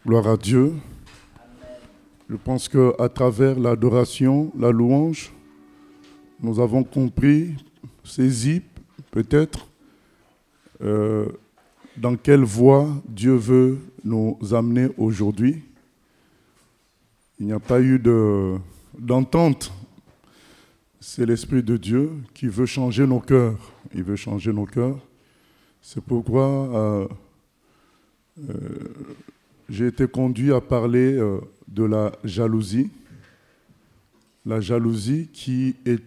Gloire à Dieu. Je pense qu'à travers l'adoration, la louange, nous avons compris, saisi peut-être, dans quelle voie Dieu veut nous amener aujourd'hui. Il n'y a pas eu d'entente. C'est l'Esprit de Dieu qui veut changer nos cœurs. Il veut changer nos cœurs. C'est pourquoi j'ai été conduit à parler de la jalousie. La jalousie qui est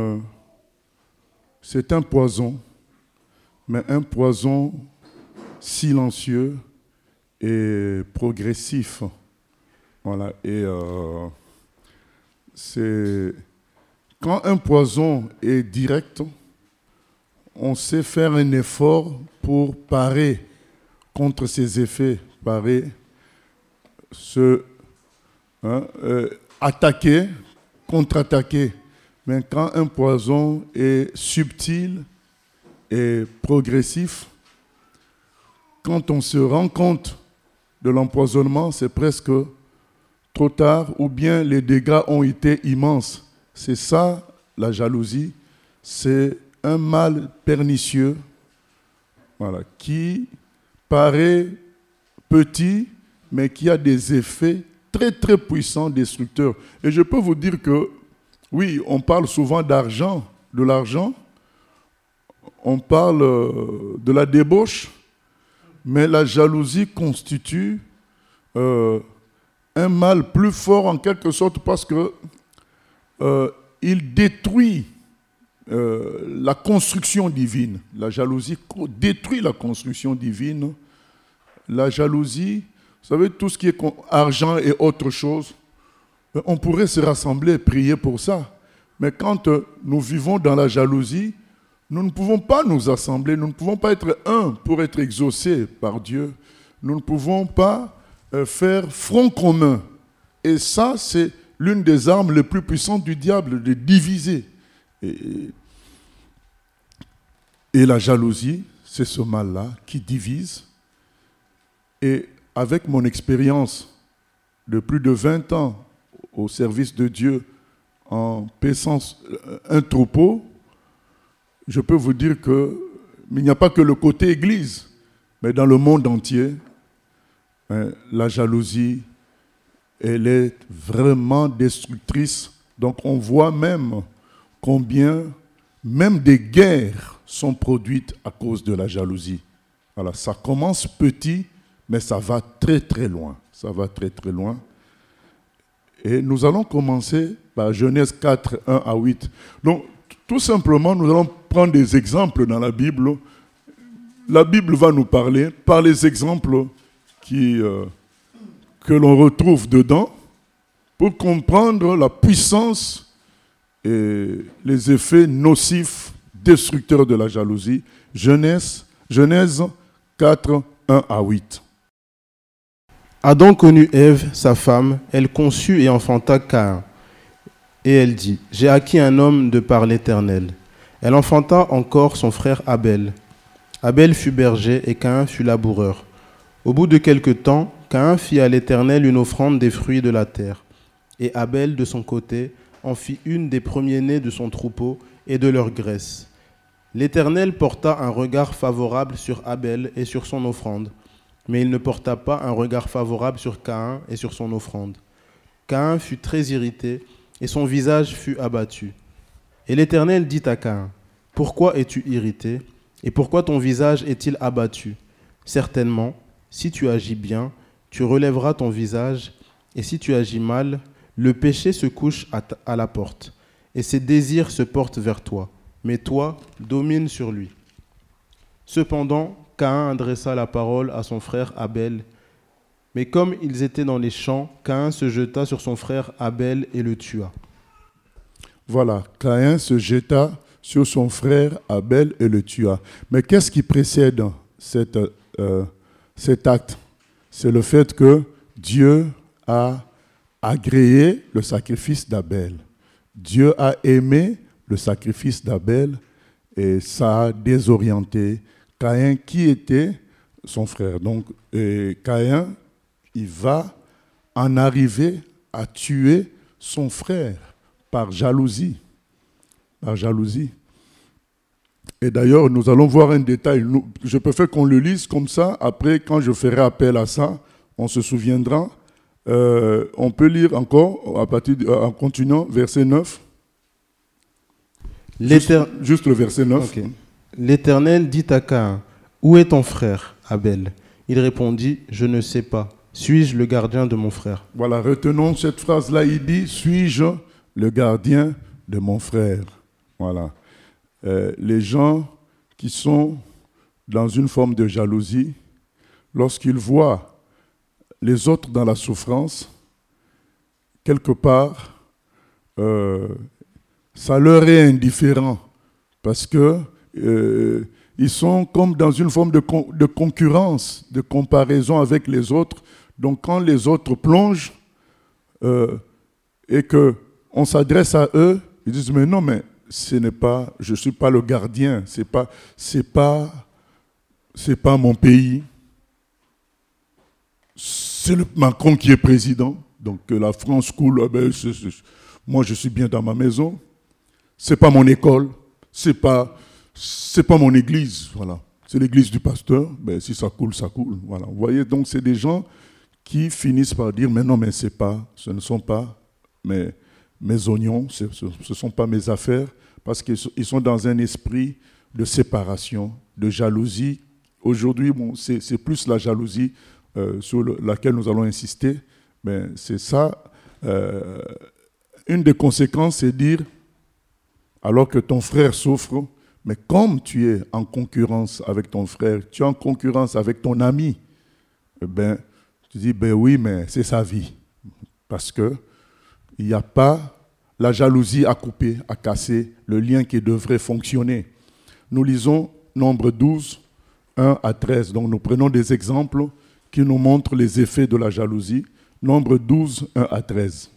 c'est un poison, mais un poison silencieux et progressif. Voilà. Et c'est quand un poison est direct, on sait faire un effort pour parer contre ses effets, parer, attaquer, contre-attaquer. Mais quand un poison est subtil et progressif, quand on se rend compte de l'empoisonnement, c'est presque trop tard, ou bien les dégâts ont été immenses. C'est ça, la jalousie. C'est un mal pernicieux, voilà, qui paraît petit, mais qui a des effets très, très puissants, destructeurs. Et je peux vous dire que, oui, on parle souvent d'argent, de l'argent, on parle de la débauche, mais la jalousie constitue un mal plus fort en quelque sorte parce que il détruit la construction divine. La jalousie détruit la construction divine. La jalousie, vous savez, tout ce qui est argent et autre chose, on pourrait se rassembler et prier pour ça. Mais quand nous vivons dans la jalousie, nous ne pouvons pas nous assembler, nous ne pouvons pas être un pour être exaucés par Dieu. Nous ne pouvons pas faire front commun. Et ça, c'est l'une des armes les plus puissantes du diable, de diviser. Et la jalousie, c'est ce mal-là qui divise. Et avec mon expérience de plus de 20 ans au service de Dieu en paissant un troupeau, je peux vous dire que il n'y a pas que le côté église, mais dans le monde entier, la jalousie, elle est vraiment destructrice. Donc on voit même combien même des guerres sont produites à cause de la jalousie. Voilà, ça commence petit, mais ça va très très loin. Ça va très très loin. Et nous allons commencer par Genèse 4, 1 à 8. Donc tout simplement, nous allons prendre des exemples dans la Bible. La Bible va nous parler par les exemples que l'on retrouve dedans pour comprendre la puissance et les effets nocifs, destructeurs de la jalousie. Genèse 4, 1 à 8. Adam connut Ève, sa femme, elle conçut et enfanta Caïn. Et elle dit, « J'ai acquis un homme de par l'Éternel. » Elle enfanta encore son frère Abel. Abel fut berger et Caïn fut laboureur. Au bout de quelque temps, Caïn fit à l'Éternel une offrande des fruits de la terre. Et Abel, de son côté, en fit une des premiers-nés de son troupeau et de leur graisse. L'Éternel porta un regard favorable sur Abel et sur son offrande, mais il ne porta pas un regard favorable sur Caïn et sur son offrande. Caïn fut très irrité et son visage fut abattu. Et l'Éternel dit à Caïn, « Pourquoi es-tu irrité et pourquoi ton visage est-il abattu ? Certainement, si tu agis bien, tu relèveras ton visage, et si tu agis mal, le péché se couche à la porte, et ses désirs se portent vers toi, mais toi, domine sur lui. » Cependant, Caïn adressa la parole à son frère Abel, mais comme ils étaient dans les champs, Caïn se jeta sur son frère Abel et le tua. Voilà, Caïn se jeta sur son frère Abel et le tua. Mais qu'est-ce qui précède cet acte? C'est le fait que Dieu a agréé le sacrifice d'Abel. Dieu a aimé le sacrifice d'Abel et ça a désorienté Caïn qui était son frère. Donc Caïn il va en arriver à tuer son frère par jalousie. Par jalousie. Et d'ailleurs, nous allons voir un détail. Je préfère qu'on le lise comme ça. Après, quand je ferai appel à ça, on se souviendra. On peut lire encore, en continuant, verset 9. Juste le verset 9. Okay. L'Éternel dit à Caïn, « Où est ton frère, Abel ?» Il répondit, « Je ne sais pas. Suis-je le gardien de mon frère ?» Voilà, retenons cette phrase-là. Il dit, « Suis-je le gardien de mon frère ?» Voilà. Les gens qui sont dans une forme de jalousie, lorsqu'ils voient les autres dans la souffrance, quelque part, ça leur est indifférent parce que ils sont comme dans une forme de concurrence, de comparaison avec les autres. Donc quand les autres plongent et qu'on s'adresse à eux, ils disent « Mais non, mais je ne suis pas le gardien, c'est pas mon pays. C'est le Macron qui est président, donc la France coule, moi je suis bien dans ma maison. C'est pas mon école, c'est pas mon église, voilà. C'est l'église du pasteur, si ça coule, ça coule. Voilà. Vous voyez, donc c'est des gens qui finissent par dire, mais non, mais ce ne sont pas mes oignons, ce ne sont pas mes affaires, parce qu'ils sont dans un esprit de séparation, de jalousie. Aujourd'hui, c'est plus la jalousie sur laquelle nous allons insister, mais c'est ça. Une des conséquences, c'est dire, alors que ton frère souffre, mais comme tu es en concurrence avec ton frère, tu es en concurrence avec ton ami, tu dis, oui, mais c'est sa vie. Parce qu'il n'y a pas la jalousie à couper, à casser le lien qui devrait fonctionner. Nous lisons Nombre 12, 1 à 13. Donc nous prenons des exemples qui nous montrent les effets de la jalousie. Nombre 12, 1 à 13.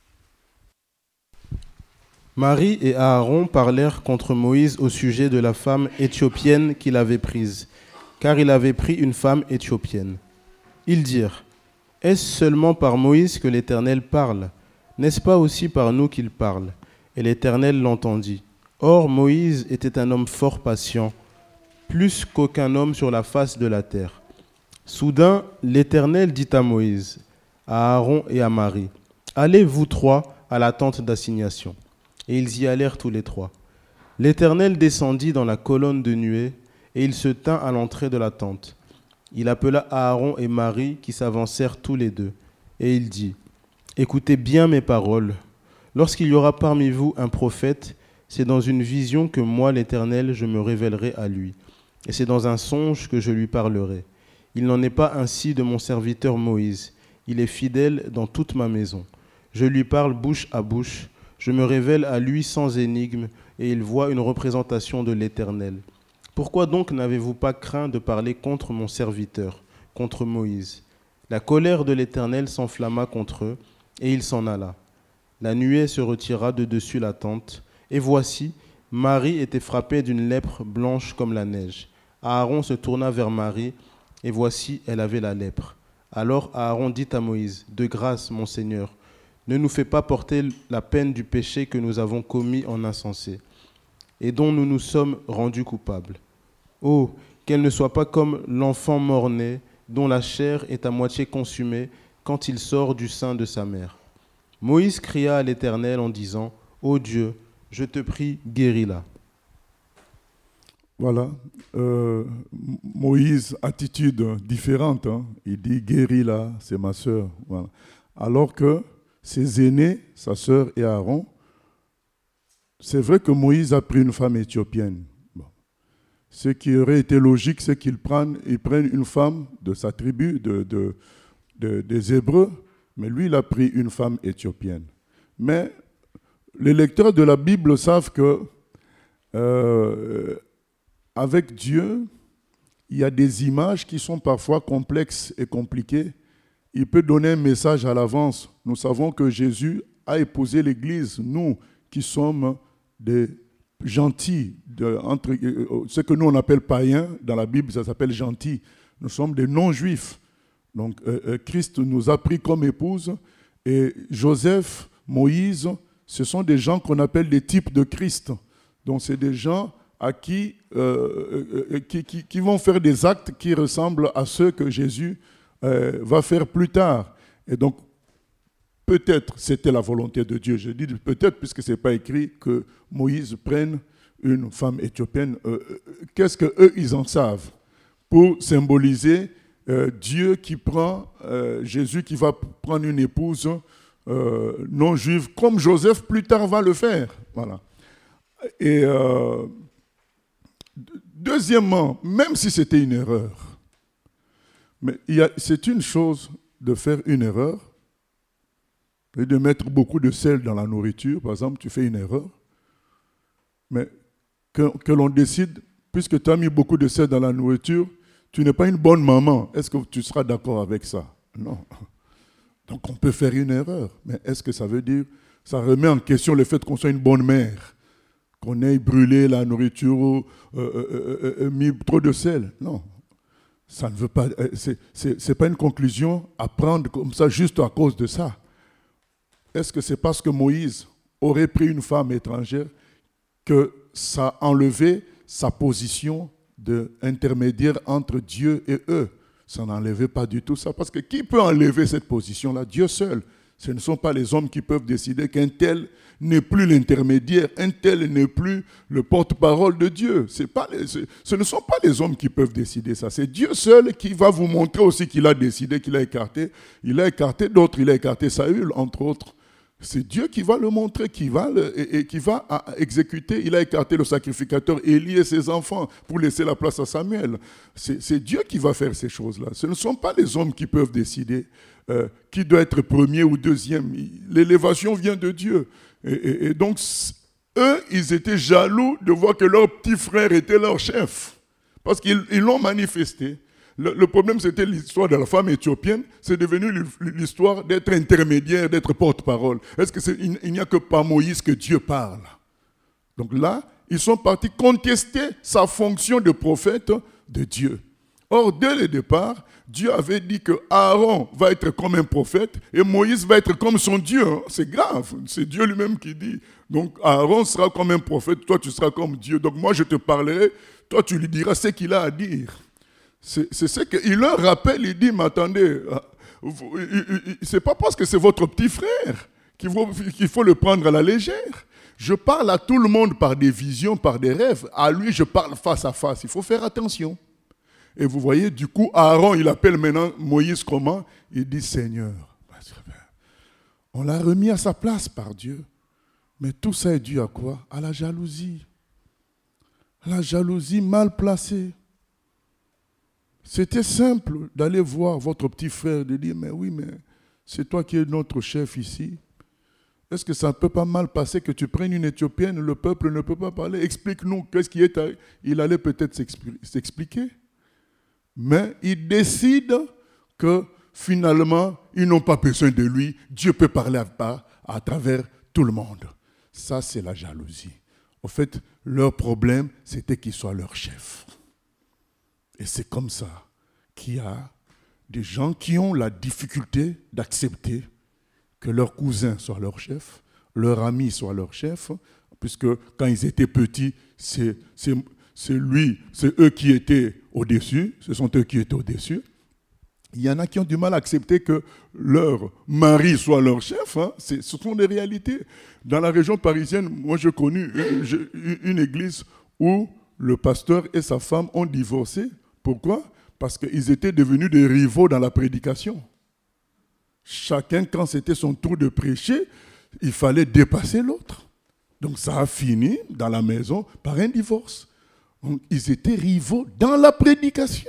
Marie et Aaron parlèrent contre Moïse au sujet de la femme éthiopienne qu'il avait prise, car il avait pris une femme éthiopienne. Ils dirent, « Est-ce seulement par Moïse que l'Éternel parle ? N'est-ce pas aussi par nous qu'il parle ?» Et l'Éternel l'entendit. Or Moïse était un homme fort patient, plus qu'aucun homme sur la face de la terre. Soudain, l'Éternel dit à Moïse, à Aaron et à Marie, « Allez, vous trois, à la tente d'assignation. » Et ils y allèrent tous les trois. L'Éternel descendit dans la colonne de nuée, et il se tint à l'entrée de la tente. Il appela Aaron et Marie, qui s'avancèrent tous les deux, et il dit, « Écoutez bien mes paroles. Lorsqu'il y aura parmi vous un prophète, c'est dans une vision que moi, l'Éternel, je me révélerai à lui, et c'est dans un songe que je lui parlerai. Il n'en est pas ainsi de mon serviteur Moïse. Il est fidèle dans toute ma maison. Je lui parle bouche à bouche, je me révèle à lui sans énigme, et il voit une représentation de l'Éternel. Pourquoi donc n'avez-vous pas craint de parler contre mon serviteur, contre Moïse ? La colère de l'Éternel s'enflamma contre eux, et il s'en alla. La nuée se retira de dessus la tente, et voici, Marie était frappée d'une lèpre blanche comme la neige. Aaron se tourna vers Marie, et voici, elle avait la lèpre. Alors Aaron dit à Moïse, « De grâce, mon Seigneur, ne nous fais pas porter la peine du péché que nous avons commis en insensé, et dont nous nous sommes rendus coupables. Oh, qu'elle ne soit pas comme l'enfant mort-né, dont la chair est à moitié consumée quand il sort du sein de sa mère. » Moïse cria à l'Éternel en disant, « Ô Dieu, je te prie, guéris-la. » Voilà. Moïse, attitude différente. Il dit, guéris-la, c'est ma sœur. Voilà. Alors que ses aînés, sa sœur et Aaron, c'est vrai que Moïse a pris une femme éthiopienne. Bon. Ce qui aurait été logique, c'est qu'ils prennent une femme de sa tribu, des Hébreux, mais lui, il a pris une femme éthiopienne. Mais les lecteurs de la Bible savent que avec Dieu, il y a des images qui sont parfois complexes et compliquées. Il peut donner un message à l'avance. Nous savons que Jésus a épousé l'Église, nous qui sommes des gentils, ce que nous on appelle païens, dans la Bible ça s'appelle gentils. Nous sommes des non-juifs. Donc, Christ nous a pris comme épouse, et Joseph, Moïse, ce sont des gens qu'on appelle des types de Christ. Donc, c'est des gens à qui vont faire des actes qui ressemblent à ceux que Jésus va faire plus tard. Et donc, peut-être c'était la volonté de Dieu. Je dis peut-être puisque ce n'est pas écrit que Moïse prenne une femme éthiopienne. Qu'est-ce qu'eux, ils en savent? Pour symboliser Dieu qui prend, Jésus qui va prendre une épouse non juive, comme Joseph plus tard va le faire. Voilà. Et deuxièmement, même si c'était une erreur, mais c'est une chose de faire une erreur et de mettre beaucoup de sel dans la nourriture. Par exemple, tu fais une erreur, mais que l'on décide, puisque tu as mis beaucoup de sel dans la nourriture, tu n'es pas une bonne maman. Est-ce que tu seras d'accord avec ça? Non. Donc on peut faire une erreur, mais est-ce que ça veut dire, ça remet en question le fait qu'on soit une bonne mère, qu'on ait brûlé la nourriture, mis trop de sel? Non. Ça ne veut pas, c'est pas une conclusion à prendre comme ça juste à cause de ça. Est-ce que c'est parce que Moïse aurait pris une femme étrangère que ça a enlevé sa position d'intermédiaire entre Dieu et eux? Ça n'enlevait pas du tout ça. Parce que qui peut enlever cette position-là? Dieu seul. Ce ne sont pas les hommes qui peuvent décider qu'un tel n'est plus l'intermédiaire, un tel n'est plus le porte-parole de Dieu. Ce ne sont pas les hommes qui peuvent décider ça. C'est Dieu seul qui va vous montrer aussi qu'il a décidé, qu'il a écarté. Il a écarté d'autres, il a écarté Saül, entre autres. C'est Dieu qui va le montrer, qui va exécuter. Il a écarté le sacrificateur Élie et ses enfants pour laisser la place à Samuel. C'est Dieu qui va faire ces choses-là. Ce ne sont pas les hommes qui peuvent décider qui doit être premier ou deuxième. L'élévation vient de Dieu. Et donc, eux, ils étaient jaloux de voir que leur petit frère était leur chef. Parce qu'ils l'ont manifesté. Le problème, c'était l'histoire de la femme éthiopienne. C'est devenu l'histoire d'être intermédiaire, d'être porte-parole. Est-ce qu'il n'y a que par Moïse que Dieu parle? Donc là, ils sont partis contester sa fonction de prophète de Dieu. Or, dès le départ, Dieu avait dit que Aaron va être comme un prophète et Moïse va être comme son Dieu. C'est grave, c'est Dieu lui-même qui dit. Donc Aaron sera comme un prophète, toi tu seras comme Dieu. Donc moi je te parlerai, toi tu lui diras ce qu'il a à dire. C'est ce qu'il leur rappelle, il dit, mais attendez, c'est pas parce que c'est votre petit frère qu'il faut le prendre à la légère. Je parle à tout le monde par des visions, par des rêves. À lui, je parle face à face. Il faut faire attention. Et vous voyez, du coup, Aaron, il appelle maintenant Moïse comment? Il dit, Seigneur. On l'a remis à sa place par Dieu. Mais tout ça est dû à quoi? À la jalousie. La jalousie mal placée. C'était simple d'aller voir votre petit frère, de dire, mais oui, mais c'est toi qui es notre chef ici. Est-ce que ça ne peut pas mal passer que tu prennes une Éthiopienne, le peuple ne peut pas parler? Explique-nous, qu'est-ce qui est... Il allait peut-être s'expliquer. Mais il décide que finalement, ils n'ont pas besoin de lui. Dieu peut parler à travers tout le monde. Ça, c'est la jalousie. En fait, leur problème, c'était qu'il soit leur chef. Et c'est comme ça qu'il y a des gens qui ont la difficulté d'accepter que leur cousin soit leur chef, leur ami soit leur chef, puisque quand ils étaient petits, c'est eux qui étaient au-dessus, ce sont eux qui étaient au-dessus. Il y en a qui ont du mal à accepter que leur mari soit leur chef. Ce sont des réalités. Dans la région parisienne, moi j'ai connu une église où le pasteur et sa femme ont divorcé. Pourquoi? Parce qu'ils étaient devenus des rivaux dans la prédication. Chacun, quand c'était son tour de prêcher, il fallait dépasser l'autre. Donc ça a fini dans la maison par un divorce. Donc, ils étaient rivaux dans la prédication.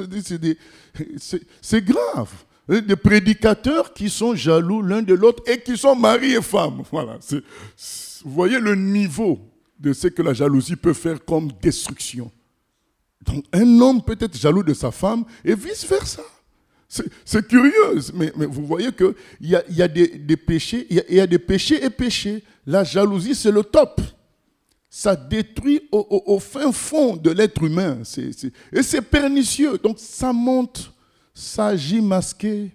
C'est grave. Des prédicateurs qui sont jaloux l'un de l'autre et qui sont mari et femme. Voilà. Vous voyez le niveau de ce que la jalousie peut faire comme destruction. Donc un homme peut être jaloux de sa femme et vice-versa. C'est curieux, mais vous voyez qu'il y a des péchés, il y a des péchés et péchés. La jalousie, c'est le top. Ça détruit au fin fond de l'être humain. Et c'est pernicieux. Donc ça monte ça agit masqué.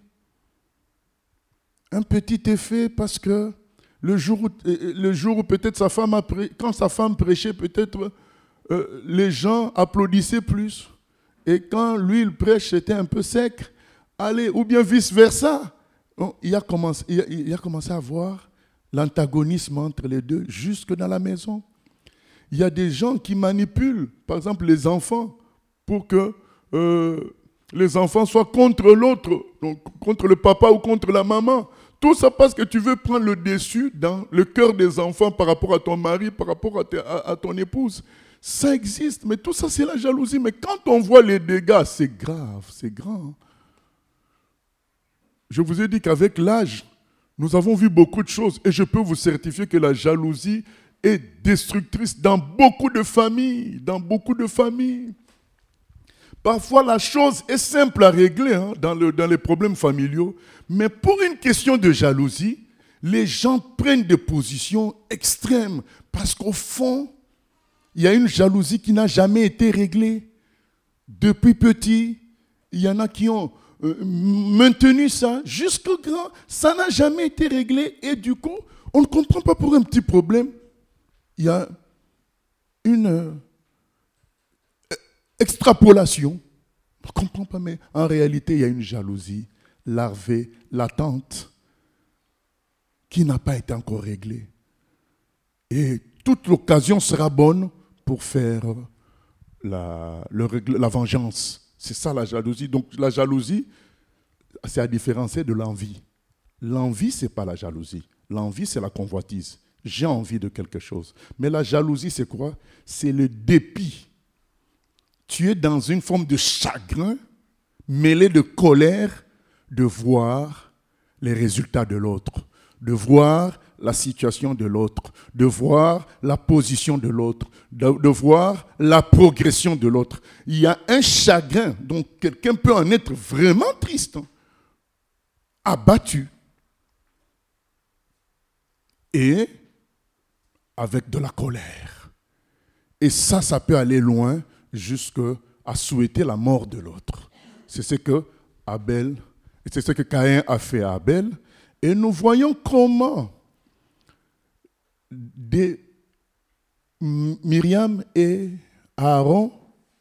Un petit effet parce que le jour où peut-être quand sa femme prêchait, peut-être les gens applaudissaient plus. Et quand lui, il prêche, c'était un peu sec. Allez, ou bien vice-versa. Il a commencé à voir l'antagonisme entre les deux, jusque dans la maison. Il y a des gens qui manipulent, par exemple, les enfants, pour que les enfants soient contre l'autre, donc contre le papa ou contre la maman. Tout ça parce que tu veux prendre le dessus dans le cœur des enfants par rapport à ton mari, par rapport à ton épouse. Ça existe, mais tout ça, c'est la jalousie. Mais quand on voit les dégâts, c'est grave, c'est grand. Je vous ai dit qu'avec l'âge, nous avons vu beaucoup de choses. Et je peux vous certifier que la jalousie est destructrice dans beaucoup de familles. Dans beaucoup de familles. Parfois, la chose est simple à régler dans les problèmes familiaux. Mais pour une question de jalousie, les gens prennent des positions extrêmes. Parce qu'au fond, il y a une jalousie qui n'a jamais été réglée. Depuis petit, il y en a qui ont maintenu ça jusqu'au grand. Ça n'a jamais été réglé. Et du coup, on ne comprend pas pour un petit problème. Il y a une extrapolation. On ne comprend pas, mais en réalité, il y a une jalousie larvée, latente, qui n'a pas été encore réglée. Et toute l'occasion sera bonne pour faire la vengeance. C'est ça la jalousie. Donc la jalousie, c'est à différencier de l'envie. L'envie, ce n'est pas la jalousie. L'envie, c'est la convoitise. J'ai envie de quelque chose. Mais la jalousie, c'est quoi? C'est le dépit. Tu es dans une forme de chagrin mêlé de colère de voir les résultats de l'autre, de voir la situation de l'autre, de voir la position de l'autre, de voir la progression de l'autre. Il y a un chagrin, donc quelqu'un peut en être vraiment triste, abattu, et avec de la colère. Et ça peut aller loin jusqu'à souhaiter la mort de l'autre. C'est ce que Caïn a fait à Abel. Et nous voyons comment Myriam et Aaron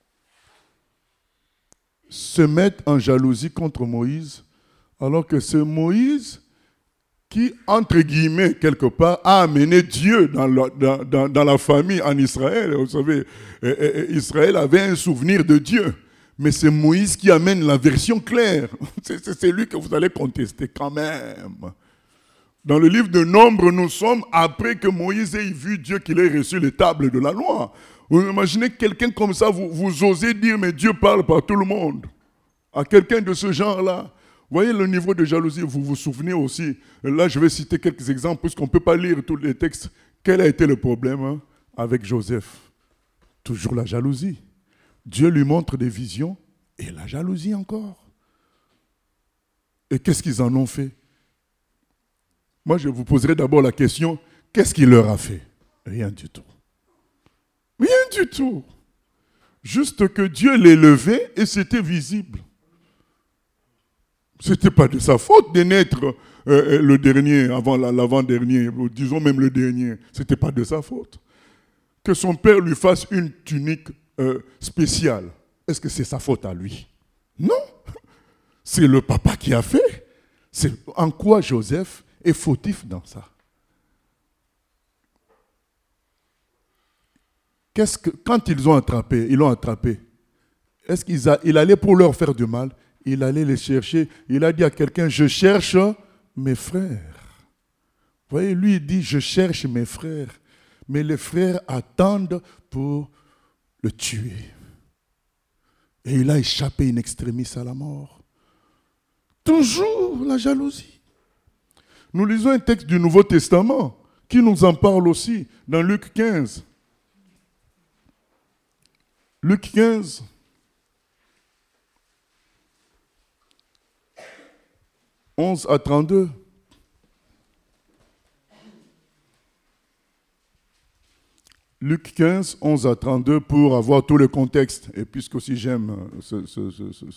se mettent en jalousie contre Moïse, alors que c'est Moïse qui, entre guillemets, quelque part, a amené Dieu dans la famille en Israël. Vous savez, Israël avait un souvenir de Dieu. Mais c'est Moïse qui amène la version claire. C'est lui que vous allez contester quand même. Dans le livre de Nombres, nous sommes après que Moïse ait vu Dieu qu'il ait reçu les tables de la loi. Vous imaginez quelqu'un comme ça, vous osez dire, mais Dieu parle par tout le monde. À quelqu'un de ce genre-là. Vous voyez le niveau de jalousie, vous vous souvenez aussi. Là, je vais citer quelques exemples, puisqu'on ne peut pas lire tous les textes. Quel a été le problème avec Joseph? Toujours la jalousie. Dieu lui montre des visions et la jalousie encore. Et qu'est-ce qu'ils en ont fait? Moi, je vous poserai d'abord la question, qu'est-ce qu'il leur a fait? Rien du tout. Rien du tout. Juste que Dieu les levait et c'était visible. Ce n'était pas de sa faute de naître le dernier, avant l'avant-dernier, disons même le dernier. Ce n'était pas de sa faute. Que son père lui fasse une tunique spéciale. Est-ce que c'est sa faute à lui? Non. C'est le papa qui a fait. C'est en quoi Joseph est fautif dans ça? Quand ils l'ont attrapé, est-ce qu'il allait pour leur faire du mal? Il allait les chercher. Il a dit à quelqu'un, je cherche mes frères. Vous voyez, lui, il dit, je cherche mes frères. Mais les frères attendent pour le tuer. Et il a échappé in extremis à la mort. Toujours la jalousie. Nous lisons un texte du Nouveau Testament qui nous en parle aussi, dans Luc 15. Luc 15. « 11 à 32. Luc 15, 11 à 32, pour avoir tout le contexte. Et puisque aussi j'aime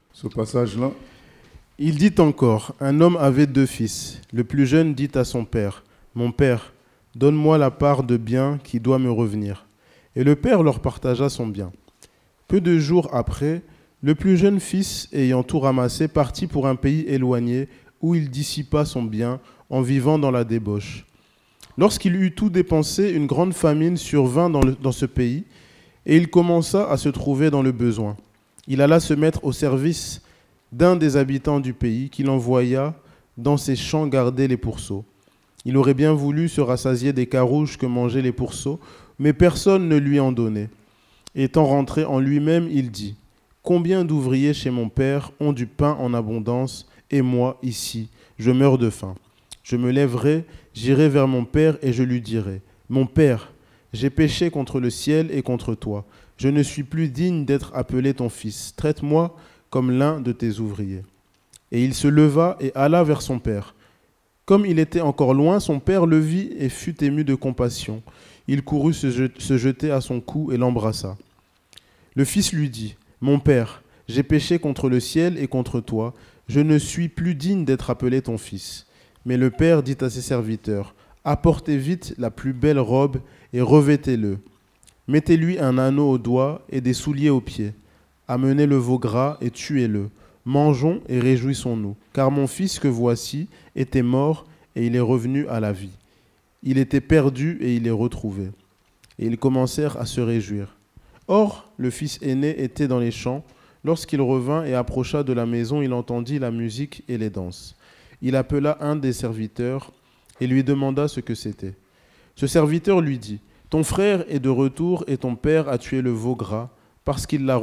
Ce passage-là. Il dit encore, un homme avait 2 fils. Le plus jeune dit à son père, « Mon père, donne-moi la part de bien qui doit me revenir. » Et le père leur partagea son bien. Peu de jours après, le plus jeune fils, ayant tout ramassé, partit pour un pays éloigné où il dissipa son bien en vivant dans la débauche. Lorsqu'il eut tout dépensé, une grande famine survint dans ce pays et il commença à se trouver dans le besoin. Il alla se mettre au service d'un des habitants du pays qu'il envoya dans ses champs garder les pourceaux. Il aurait bien voulu se rassasier des carouges que mangeaient les pourceaux, mais personne ne lui en donnait. Étant rentré en lui-même, il dit, « Combien d'ouvriers chez mon père ont du pain en abondance, et moi, ici, je meurs de faim. Je me lèverai, j'irai vers mon père et je lui dirai, « Mon père, j'ai péché contre le ciel et contre toi. Je ne suis plus digne d'être appelé ton fils. Traite-moi comme l'un de tes ouvriers. » Et il se leva et alla vers son père. Comme il était encore loin, son père le vit et fut ému de compassion. Il courut se jeter à son cou et l'embrassa. Le fils lui dit, « Mon père, j'ai péché contre le ciel et contre toi. Je ne suis plus digne d'être appelé ton fils. » Mais le père dit à ses serviteurs, « Apportez vite la plus belle robe et revêtez-le. Mettez-lui un anneau au doigt et des souliers aux pieds. Amenez le veau gras et tuez-le. Mangeons et réjouissons-nous, car mon fils que voici était mort et il est revenu à la vie. Il était perdu et il est retrouvé. » Et ils commencèrent à se réjouir. Or, le fils aîné était dans les champs. Lorsqu'il revint et approcha de la maison, il entendit la musique et les danses. Il appela un des serviteurs et lui demanda ce que c'était. Ce serviteur lui dit, « Ton frère est de retour et ton père a tué le veau gras parce qu'il l'a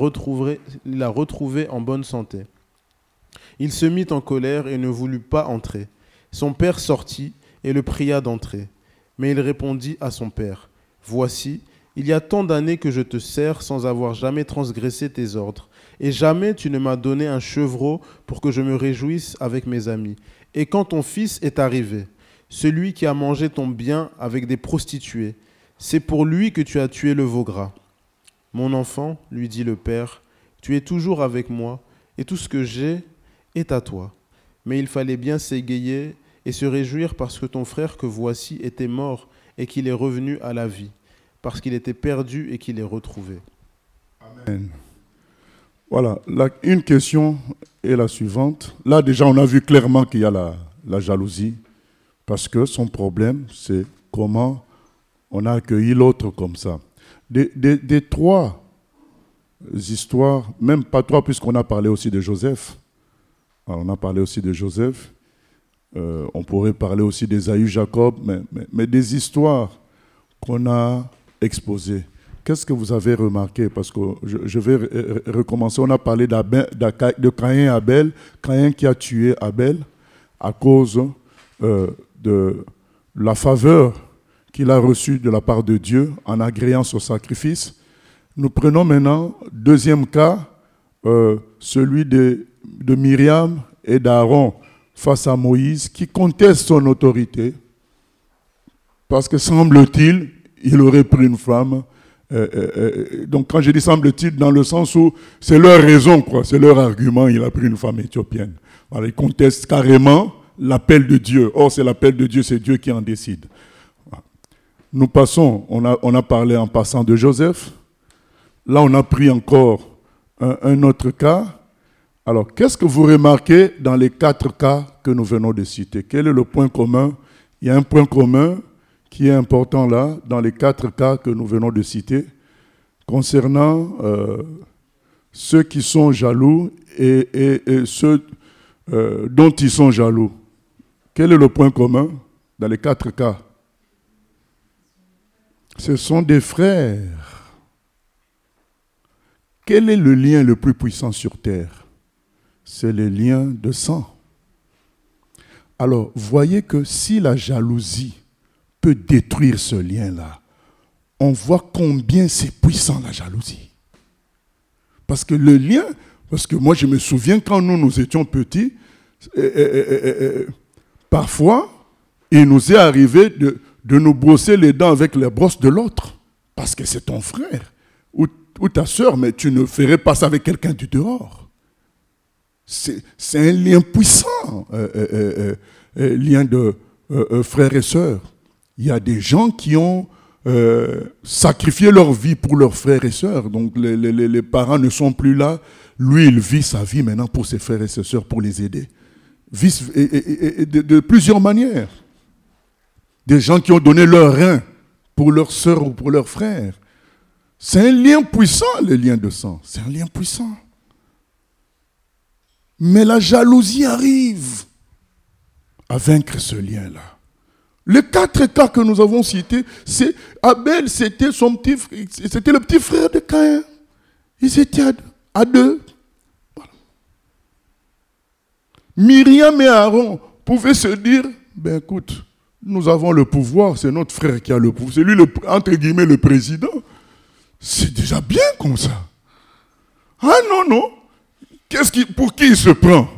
retrouvé en bonne santé. » Il se mit en colère et ne voulut pas entrer. Son père sortit et le pria d'entrer. Mais il répondit à son père, « Voici, il y a tant d'années que je te sers sans avoir jamais transgressé tes ordres, et jamais tu ne m'as donné un chevreau pour que je me réjouisse avec mes amis. Et quand ton fils est arrivé, celui qui a mangé ton bien avec des prostituées, c'est pour lui que tu as tué le veau gras. » « Mon enfant, lui dit le père, tu es toujours avec moi, et tout ce que j'ai est à toi. Mais il fallait bien s'égayer et se réjouir parce que ton frère que voici était mort et qu'il est revenu à la vie, parce qu'il était perdu et qu'il est retrouvé. » Amen. Voilà, une question est la suivante. Là, déjà, on a vu clairement qu'il y a la jalousie, parce que son problème, c'est comment on a accueilli l'autre comme ça. Des 3 histoires, même pas 3, puisqu'on a parlé aussi de Joseph. Alors, on a parlé aussi de Joseph. On pourrait parler aussi d'Ésaü, Jacob, mais des histoires qu'on a exposées. Qu'est-ce que vous avez remarqué? Parce que je vais recommencer. On a parlé de Caïn et Abel. Caïn qui a tué Abel à cause de la faveur qu'il a reçue de la part de Dieu en agréant son sacrifice. Nous prenons maintenant, 2e cas, celui de Myriam et d'Aaron face à Moïse, qui conteste son autorité, parce que semble-t-il, il aurait pris une femme. Donc quand je dis semble-t-il, dans le sens où c'est leur raison, quoi, c'est leur argument, il a pris une femme éthiopienne. Voilà, ils contestent carrément l'appel de Dieu. Or, c'est l'appel de Dieu, c'est Dieu qui en décide. Voilà. Nous passons, on a parlé en passant de Joseph. Là, on a pris encore un autre cas. Alors, qu'est-ce que vous remarquez dans les 4 cas que nous venons de citer? Quel est le point commun? Il y a un point commun qui est important là, dans les 4 cas que nous venons de citer, concernant ceux qui sont jaloux et ceux dont ils sont jaloux. Quel est le point commun dans les 4 cas? Ce sont des frères. Quel est le lien le plus puissant sur terre? C'est le lien de sang. Alors, voyez que si la jalousie peut détruire ce lien-là, on voit combien c'est puissant la jalousie. Parce que le lien, parce que moi je me souviens quand nous étions petits, parfois il nous est arrivé de nous brosser les dents avec les brosses de l'autre, parce que c'est ton frère ou ta soeur, mais tu ne ferais pas ça avec quelqu'un du dehors. C'est un lien puissant, lien de frères et sœurs. Il y a des gens qui ont sacrifié leur vie pour leurs frères et sœurs. Donc les parents ne sont plus là. Lui, il vit sa vie maintenant pour ses frères et ses sœurs, pour les aider. De plusieurs manières. Des gens qui ont donné leur rein pour leurs sœurs ou pour leurs frères. C'est un lien puissant, le lien de sang. C'est un lien puissant. Mais la jalousie arrive à vaincre ce lien-là. Les 4 cas que nous avons cités, c'est Abel, c'était le petit frère de Caïn. Ils étaient à deux. Voilà. Myriam et Aaron pouvaient se dire, ben écoute, nous avons le pouvoir, c'est notre frère qui a le pouvoir, c'est lui, entre guillemets, le président. C'est déjà bien comme ça. Ah non. Pour qui il se prend?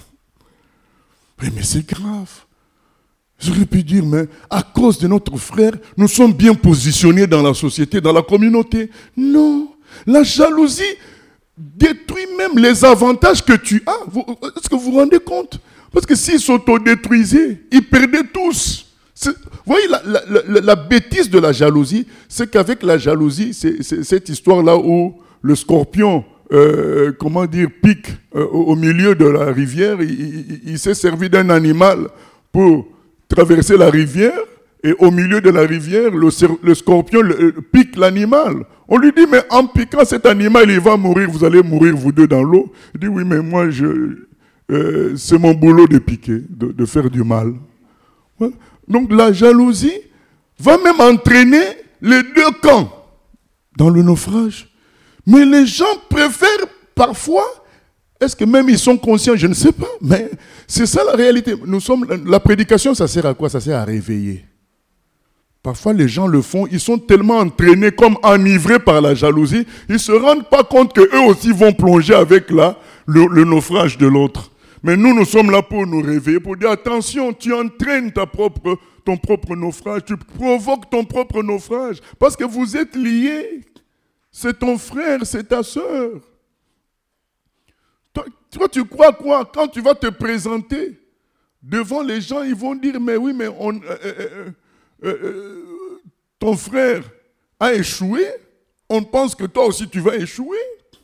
Mais c'est grave. J'aurais pu dire, mais à cause de notre frère, nous sommes bien positionnés dans la société, dans la communauté. Non. La jalousie détruit même les avantages que tu as. Est-ce que vous vous rendez compte? Parce que s'ils s'autodétruisaient, ils perdaient tous. Vous voyez, la bêtise de la jalousie, c'est qu'avec la jalousie, c'est cette histoire-là où le scorpion, pique au milieu de la rivière, il s'est servi d'un animal pour traverser la rivière, et au milieu de la rivière, le scorpion pique l'animal. On lui dit, mais en piquant cet animal, il va mourir, vous allez mourir vous deux dans l'eau. Il dit, oui, mais moi, c'est mon boulot de piquer, de faire du mal. Voilà. Donc la jalousie va même entraîner les 2 camps dans le naufrage. Mais les gens préfèrent parfois, est-ce que même ils sont conscients? Je ne sais pas, mais c'est ça la réalité. La prédication, ça sert à quoi? Ça sert à réveiller. Parfois les gens le font, ils sont tellement entraînés, comme enivrés par la jalousie, ils ne se rendent pas compte qu'eux aussi vont plonger avec le naufrage de l'autre. Mais nous sommes là pour nous réveiller, pour dire attention, tu entraînes ton propre naufrage, tu provoques ton propre naufrage, parce que vous êtes liés. C'est ton frère, c'est ta sœur. Toi, tu crois quoi? Quand tu vas te présenter devant les gens, ils vont dire, mais oui, mais ton frère a échoué, on pense que toi aussi tu vas échouer.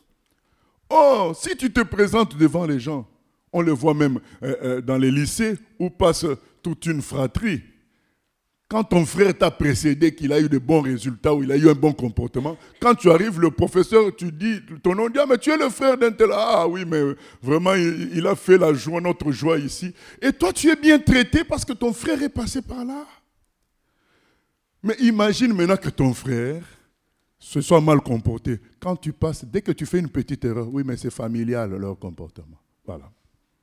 Oh, si tu te présentes devant les gens, on le voit même dans les lycées où passe toute une fratrie. Quand ton frère t'a précédé, qu'il a eu de bons résultats, ou il a eu un bon comportement, quand tu arrives, le professeur, tu dis, ton nom dit, ah, mais tu es le frère d'un tel. Ah oui, mais vraiment, il a fait la joie, notre joie ici. Et toi, tu es bien traité parce que ton frère est passé par là. Mais imagine maintenant que ton frère se soit mal comporté. Quand tu passes, dès que tu fais une petite erreur, oui, mais c'est familial leur comportement. Voilà.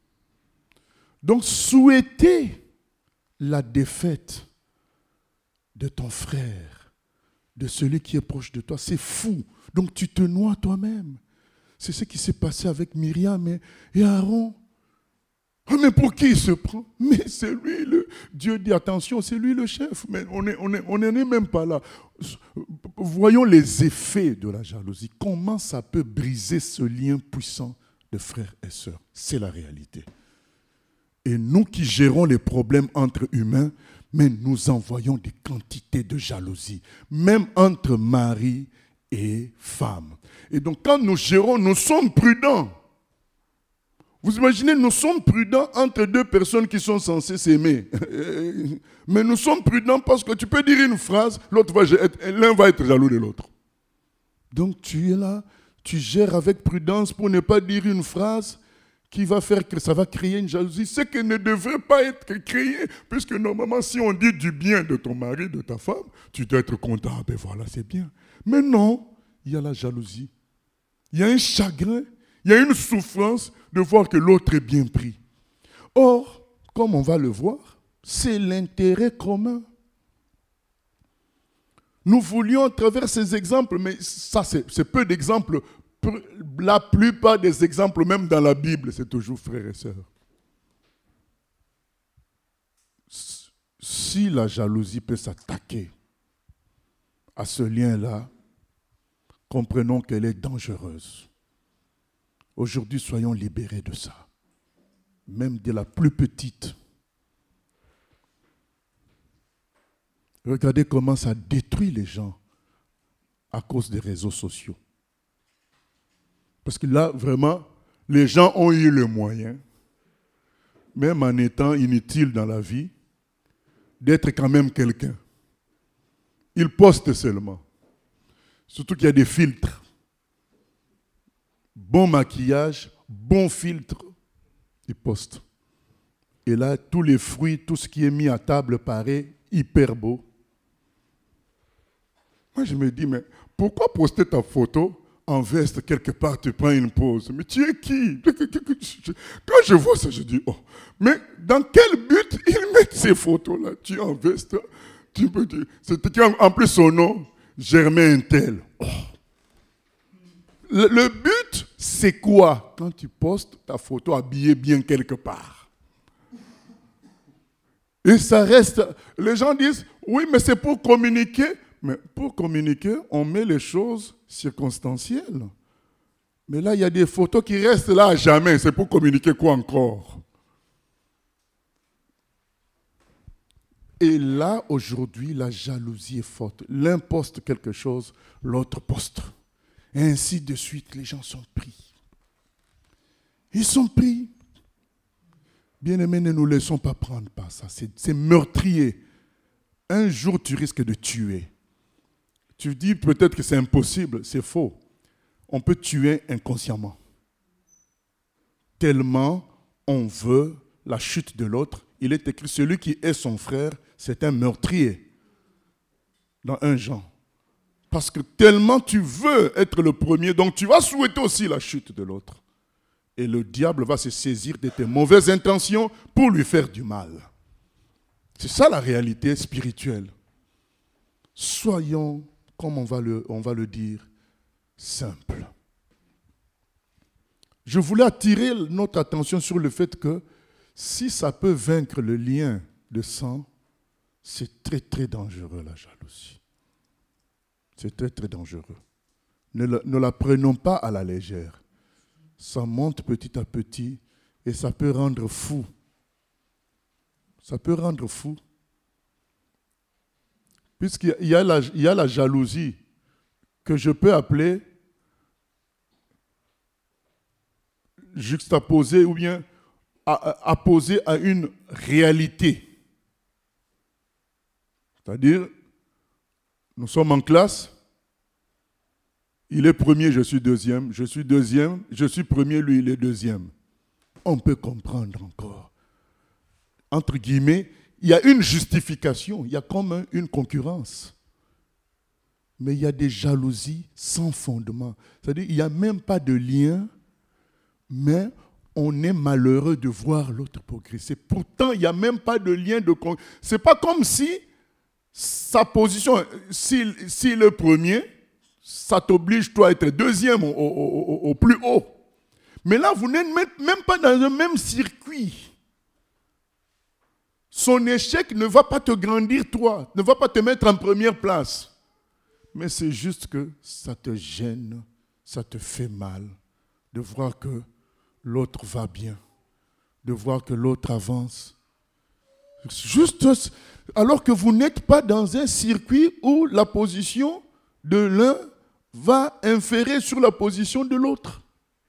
Donc, souhaiter la défaite de ton frère, de celui qui est proche de toi, c'est fou. Donc, tu te noies toi-même. C'est ce qui s'est passé avec Myriam et Aaron. Ah, mais pour qui il se prend? Mais c'est lui, Dieu dit attention, c'est lui le chef. Mais on n'en est même pas là. Voyons les effets de la jalousie. Comment ça peut briser ce lien puissant de frères et sœurs? C'est la réalité. Et nous qui gérons les problèmes entre humains, mais nous envoyons des quantités de jalousie, même entre mari et femme. Et donc quand nous gérons, nous sommes prudents. Vous imaginez, nous sommes prudents entre 2 personnes qui sont censées s'aimer. Mais nous sommes prudents parce que tu peux dire une phrase, l'un va être jaloux de l'autre. Donc tu es là, tu gères avec prudence pour ne pas dire une phrase qui va faire que ça va créer une jalousie, ce qui ne devrait pas être créé, puisque normalement, si on dit du bien de ton mari, de ta femme, tu dois être content, ben voilà, c'est bien. Mais non, il y a la jalousie. Il y a un chagrin, il y a une souffrance de voir que l'autre est bien pris. Or, comme on va le voir, c'est l'intérêt commun. Nous voulions, à travers ces exemples, mais ça, c'est peu d'exemples. La plupart des exemples, même dans la Bible, c'est toujours frères et sœurs. Si la jalousie peut s'attaquer à ce lien-là, comprenons qu'elle est dangereuse. Aujourd'hui, soyons libérés de ça. même de la plus petite. Regardez comment ça détruit les gens à cause des réseaux sociaux. Parce que là, vraiment, les gens ont eu le moyen, même en étant inutiles dans la vie, d'être quand même quelqu'un. Ils postent seulement. Surtout qu'il y a des filtres. Bon maquillage, bon filtre, ils postent. Et là, tous les fruits, tout ce qui est mis à table paraît hyper beau. Moi, je me dis, mais pourquoi poster ta photo en veste quelque part, tu prends une pause? Mais tu es qui? Quand je vois ça, je dis, oh, mais dans quel but ils mettent ces photos-là? Tu es en veste, tu peux dire, c'est en plus son nom, Germain Tel. Oh. Le but, c'est quoi? Quand tu postes ta photo habillée bien quelque part. Et ça reste, les gens disent, oui, mais c'est pour communiquer. Mais pour communiquer, on met les choses circonstancielles. Mais là, il y a des photos qui restent là à jamais. C'est pour communiquer quoi encore? Et là, aujourd'hui, la jalousie est forte. L'un poste quelque chose, l'autre poste. Et ainsi de suite, les gens sont pris. Ils sont pris. Bien-aimés, ne nous laissons pas prendre par ça. C'est meurtrier. Un jour, tu risques de tuer. Tu dis peut-être que c'est impossible, c'est faux. On peut tuer inconsciemment. Tellement on veut la chute de l'autre. Il est écrit, celui qui est son frère, c'est un meurtrier. Dans 1 Jean. Parce que tellement tu veux être le premier, donc tu vas souhaiter aussi la chute de l'autre. Et le diable va se saisir de tes mauvaises intentions pour lui faire du mal. C'est ça la réalité spirituelle. Soyons, comme on va le dire, simples. Je voulais attirer notre attention sur le fait que si ça peut vaincre le lien de sang, c'est très très dangereux la jalousie. C'est très très dangereux. Ne la prenons pas à la légère. Ça monte petit à petit et ça peut rendre fou. Ça peut rendre fou. Puisqu'il y a la jalousie que je peux appeler juxtaposée ou bien apposée à une réalité. C'est-à-dire, nous sommes en classe, il est premier, je suis deuxième, je suis premier, lui il est deuxième. On peut comprendre encore. Entre guillemets, il y a une justification, il y a comme une concurrence. Mais il y a des jalousies sans fondement. C'est-à-dire qu'il n'y a même pas de lien, mais on est malheureux de voir l'autre progresser. Pourtant, il n'y a même pas de lien de concurrence. Ce n'est pas comme si sa position, s'il est le premier, ça t'oblige toi à être deuxième au plus haut. Mais là, vous n'êtes même pas dans le même circuit. Son échec ne va pas te grandir toi, ne va pas te mettre en première place. Mais c'est juste que ça te gêne, ça te fait mal de voir que l'autre va bien, de voir que l'autre avance. Juste alors que vous n'êtes pas dans un circuit où la position de l'un va inférer sur la position de l'autre.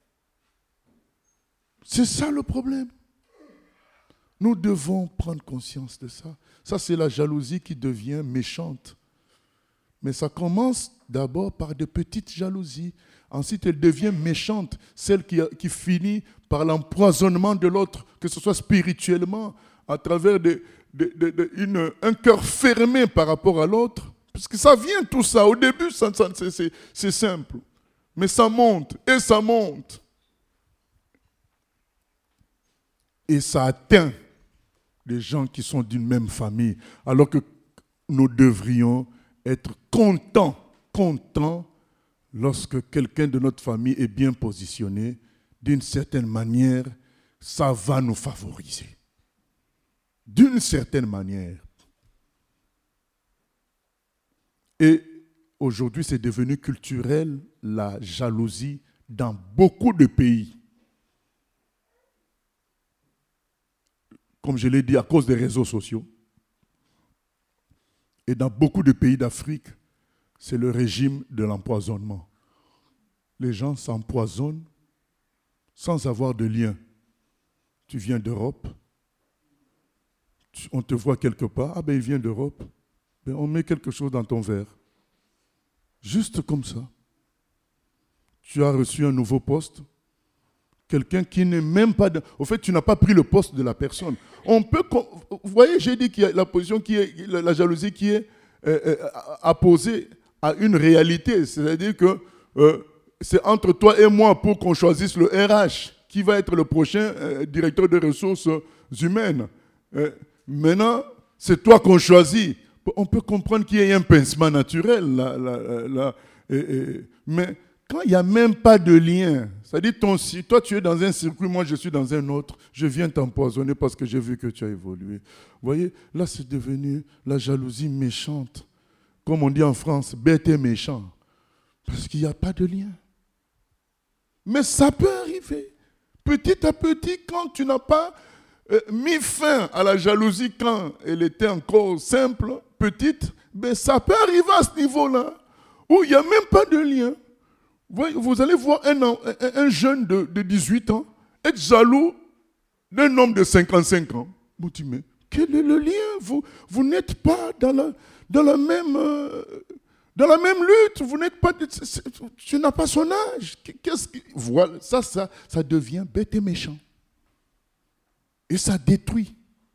C'est ça le problème. Nous devons prendre conscience de ça. Ça, c'est la jalousie qui devient méchante. Mais ça commence d'abord par de petites jalousies. Ensuite, elle devient méchante, celle qui finit par l'empoisonnement de l'autre, que ce soit spirituellement, à travers un cœur fermé par rapport à l'autre. Parce que ça vient tout ça. Au début, c'est simple. Mais ça monte et ça monte. Et ça atteint les gens qui sont d'une même famille. Alors que nous devrions être contents lorsque quelqu'un de notre famille est bien positionné. D'une certaine manière, ça va nous favoriser. D'une certaine manière. Et aujourd'hui, c'est devenu culturel, la jalousie, dans beaucoup de pays. comme je l'ai dit, à cause des réseaux sociaux. Et dans beaucoup de pays d'Afrique, c'est le régime de l'empoisonnement. Les gens s'empoisonnent sans avoir de lien. Tu viens d'Europe, on te voit quelque part, ah ben il vient d'Europe, ben on met quelque chose dans ton verre. Juste comme ça. Tu as reçu un nouveau poste, quelqu'un qui n'est même pas... Au fait, tu n'as pas pris le poste de la personne. On peut... Vous voyez, j'ai dit qu'il y a la position qui est... La jalousie qui est apposée à une réalité. C'est-à-dire que c'est entre toi et moi pour qu'on choisisse le RH, qui va être le prochain directeur des ressources humaines. Maintenant, c'est toi qu'on choisit. On peut comprendre qu'il y ait un pincement naturel. Mais quand il n'y a même pas de lien, c'est-à-dire si toi tu es dans un circuit, moi je suis dans un autre, je viens t'empoisonner parce que j'ai vu que tu as évolué. Vous voyez, là c'est devenu la jalousie méchante. Comme on dit en France, bête et méchant. Parce qu'il n'y a pas de lien. Mais ça peut arriver. Petit à petit, quand tu n'as pas mis fin à la jalousie quand elle était encore simple, petite, ben ça peut arriver à ce niveau-là, où il n'y a même pas de lien. Vous allez voir un jeune de 18 ans être jaloux d'un homme de 55 ans. Vous dites, mais quel est le lien? Vous n'êtes pas dans la même lutte. Vous n'êtes pas... Tu n'as pas son âge. Voilà, ça devient bête et méchant. Et ça détruit.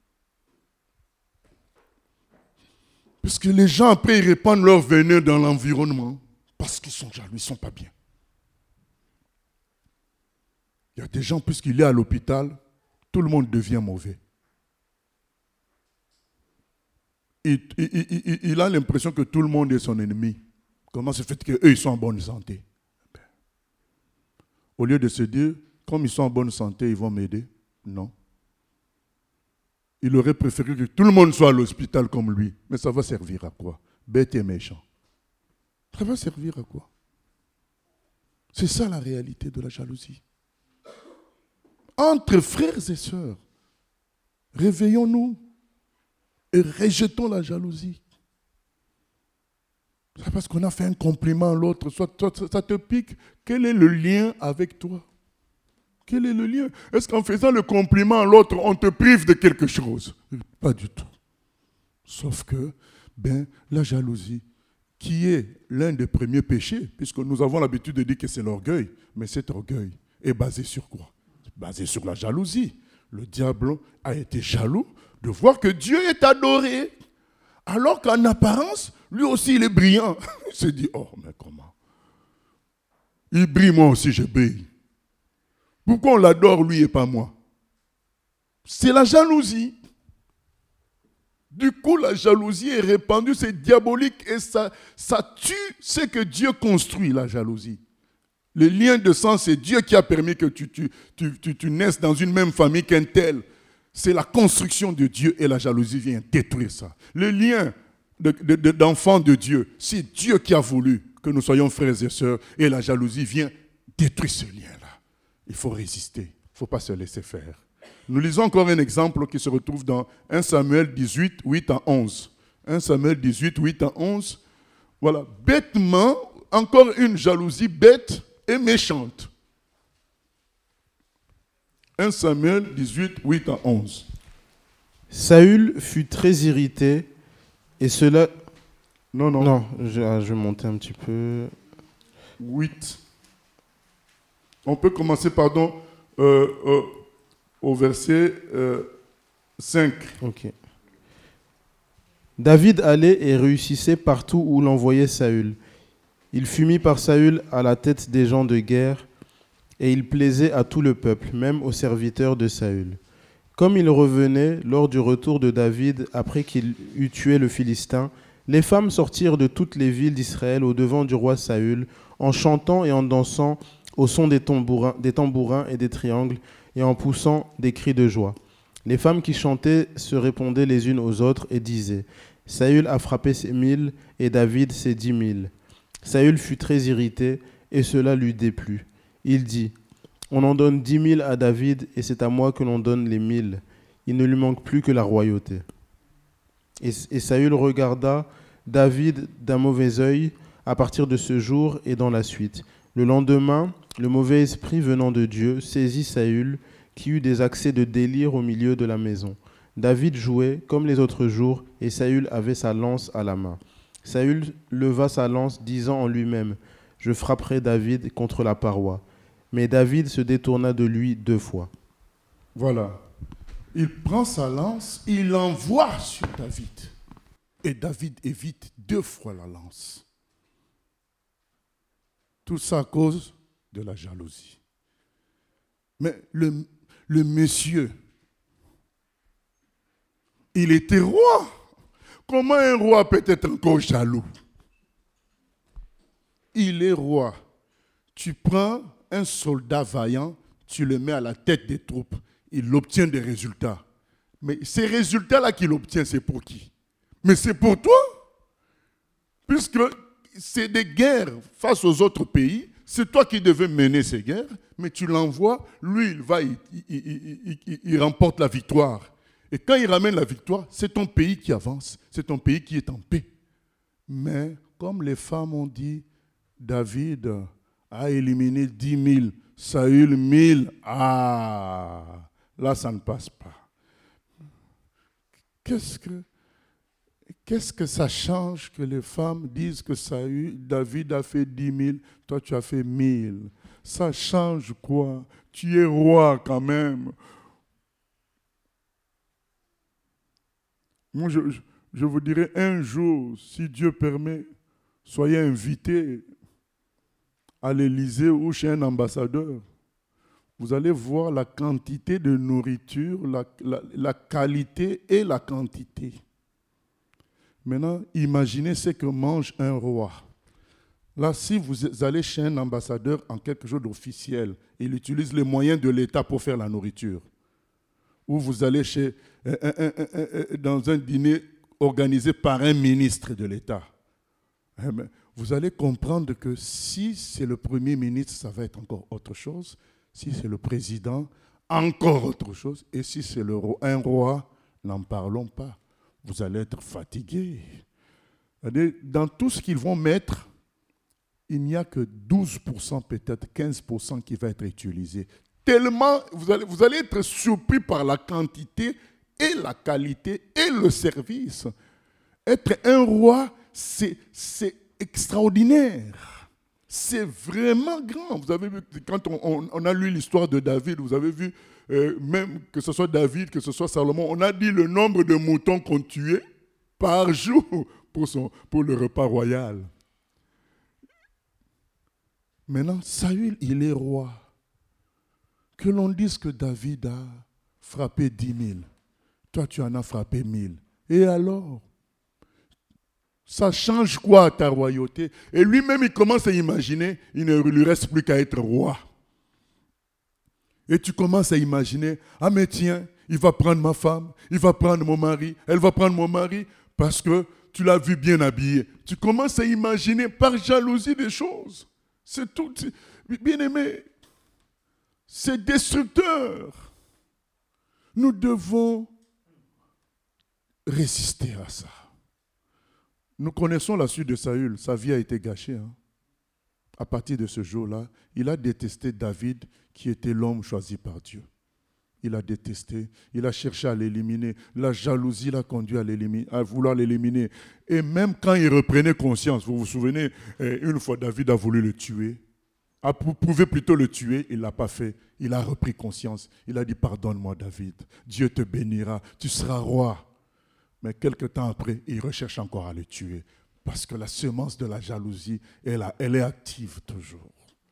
Parce que les gens, après, ils répandent leur venin dans l'environnement. Parce qu'ils sont jaloux, ils ne sont pas bien. Il y a des gens, puisqu'il est à l'hôpital, tout le monde devient mauvais. Il a l'impression que tout le monde est son ennemi. Comment se fait qu'eux, ils sont en bonne santé? Au lieu de se dire, comme ils sont en bonne santé, ils vont m'aider. Non. Il aurait préféré que tout le monde soit à l'hôpital comme lui. Mais ça va servir à quoi? Bête et méchant. Ça va servir à quoi? C'est ça la réalité de la jalousie. Entre frères et sœurs, réveillons-nous et rejetons la jalousie. C'est parce qu'on a fait un compliment à l'autre, soit ça te pique. Quel est le lien avec toi? Quel est le lien? Est-ce qu'en faisant le compliment à l'autre, on te prive de quelque chose? Pas du tout. Sauf que, la jalousie, qui est l'un des premiers péchés, puisque nous avons l'habitude de dire que c'est l'orgueil, mais cet orgueil est basé sur quoi? Basé sur la jalousie. Le diable a été jaloux de voir que Dieu est adoré, alors qu'en apparence, lui aussi, il est brillant. Il s'est dit, oh, mais comment? Il brille, moi aussi, je brille. Pourquoi on l'adore, lui, et pas moi? C'est la jalousie. Du coup, la jalousie est répandue, c'est diabolique, et ça tue ce que Dieu construit, la jalousie. Le lien de sang, c'est Dieu qui a permis que tu naisses dans une même famille qu'un tel. C'est la construction de Dieu et la jalousie vient détruire ça. Le lien d'enfants de Dieu, c'est Dieu qui a voulu que nous soyons frères et sœurs et la jalousie vient détruire ce lien-là. Il faut résister, il ne faut pas se laisser faire. Nous lisons encore un exemple qui se retrouve dans 1 Samuel 18, 8 à 11. 1 Samuel 18, 8 à 11. Voilà, bêtement, encore une jalousie bête et méchante. 1 Samuel 18, 8 à 11. Saül fut très irrité et cela... Non, je vais monter un petit peu. 8. On peut commencer, au verset 5. Ok. David allait et réussissait partout où l'envoyait Saül. Il fut mis par Saül à la tête des gens de guerre, et il plaisait à tout le peuple, même aux serviteurs de Saül. Comme il revenait lors du retour de David après qu'il eut tué le Philistin, les femmes sortirent de toutes les villes d'Israël au-devant du roi Saül, en chantant et en dansant au son des tambourins et des triangles, et en poussant des cris de joie. Les femmes qui chantaient se répondaient les unes aux autres et disaient « Saül a frappé ses 1000 et David ses 10 000. » Saül fut très irrité et cela lui déplut. Il dit « On en donne 10 000 à David et c'est à moi que l'on donne les 1000. il ne lui manque plus que la royauté. Et Saül regarda David d'un mauvais œil à partir de ce jour et dans la suite. Le lendemain, le mauvais esprit venant de Dieu saisit Saül, qui eut des accès de délire au milieu de la maison. David jouait comme les autres jours, et Saül avait sa lance à la main. Saül leva sa lance, disant en lui-même : « Je frapperai David contre la paroi. » Mais David se détourna de lui 2 fois. Voilà. Il prend sa lance, il l'envoie sur David. Et David évite 2 fois la lance. Tout ça à cause de la jalousie. Mais le monsieur, il était roi. Comment un roi peut être encore jaloux? Il est roi. Tu prends un soldat vaillant, tu le mets à la tête des troupes, il obtient des résultats. Mais ces résultats-là qu'il obtient, c'est pour qui? Mais c'est pour toi. Puisque c'est des guerres face aux autres pays, c'est toi qui devais mener ces guerres, mais tu l'envoies, lui, il remporte la victoire. Et quand il ramène la victoire, c'est ton pays qui avance, c'est ton pays qui est en paix. Mais comme les femmes ont dit, David a éliminé 10 000, Saül 1000. Ah, là ça ne passe pas. Qu'est-ce que ça change que les femmes disent que David a fait 10 000, toi tu as fait 1000? Ça change quoi? Tu es roi quand même. Moi, je vous dirais un jour, si Dieu permet, soyez invités à l'Élysée ou chez un ambassadeur. Vous allez voir la quantité de nourriture, la qualité et la quantité. Maintenant, imaginez ce que mange un roi. Là, si vous allez chez un ambassadeur en quelque chose d'officiel, il utilise les moyens de l'État pour faire la nourriture. Ou vous allez dans un dîner organisé par un ministre de l'État. Vous allez comprendre que si c'est le Premier ministre, ça va être encore autre chose. Si c'est le président, encore autre chose. Et si c'est un roi, n'en parlons pas. Vous allez être fatigué. Dans tout ce qu'ils vont mettre, il n'y a que 12%, peut-être 15% qui va être utilisé. Tellement, vous allez être surpris par la quantité et la qualité et le service. Être un roi, c'est extraordinaire. C'est vraiment grand. Vous avez vu, quand on a lu l'histoire de David, vous avez vu, même que ce soit David, que ce soit Salomon, on a dit le nombre de moutons qu'on tuait par jour pour le repas royal. Maintenant, Saül, il est roi. Que l'on dise que David a frappé 10 000. Toi, tu en as frappé 1000. Et alors? Ça change quoi à ta royauté? Et lui-même, il commence à imaginer, il ne lui reste plus qu'à être roi. Et tu commences à imaginer, ah mais tiens, il va prendre ma femme, il va prendre mon mari, elle va prendre mon mari, parce que tu l'as vu bien habillé. Tu commences à imaginer par jalousie des choses. C'est tout. Bien aimé, c'est destructeur. Nous devons résister à ça. Nous connaissons la suite de Saül. Sa vie a été gâchée. À partir de ce jour-là, il a détesté David, qui était l'homme choisi par Dieu. Il a détesté, il a cherché à l'éliminer. La jalousie l'a conduit à vouloir l'éliminer. Et même quand il reprenait conscience, vous vous souvenez, une fois David a voulu le tuer, pouvait plutôt le tuer, il ne l'a pas fait. Il a repris conscience. Il a dit, pardonne-moi David, Dieu te bénira, tu seras roi. Mais quelque temps après, il recherche encore à le tuer. Parce que la semence de la jalousie, elle est active toujours.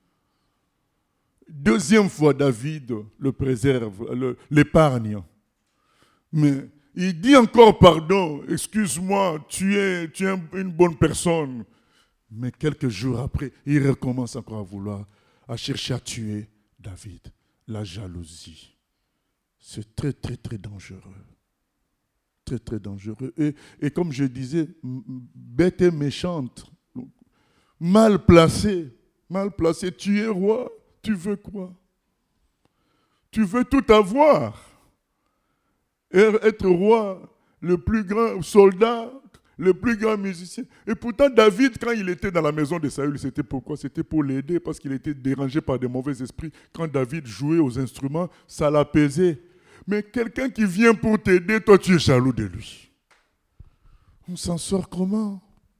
Deuxième fois, David le préserve, l'épargne. Mais il dit encore pardon, excuse-moi, tu es une bonne personne. Mais quelques jours après, il recommence encore à chercher à tuer David. La jalousie, c'est très, très, très dangereux. Très, très dangereux. Et comme je disais, bête et méchante, mal placée, tu es roi, tu veux quoi? Tu veux tout avoir. être roi, le plus grand soldat, le plus grand musicien. Et pourtant, David, quand il était dans la maison de Saül, c'était pourquoi? C'était pour l'aider, parce qu'il était dérangé par des mauvais esprits. Quand David jouait aux instruments, ça l'apaisait. Mais quelqu'un qui vient pour t'aider, toi, tu es jaloux de lui. On s'en sort comment?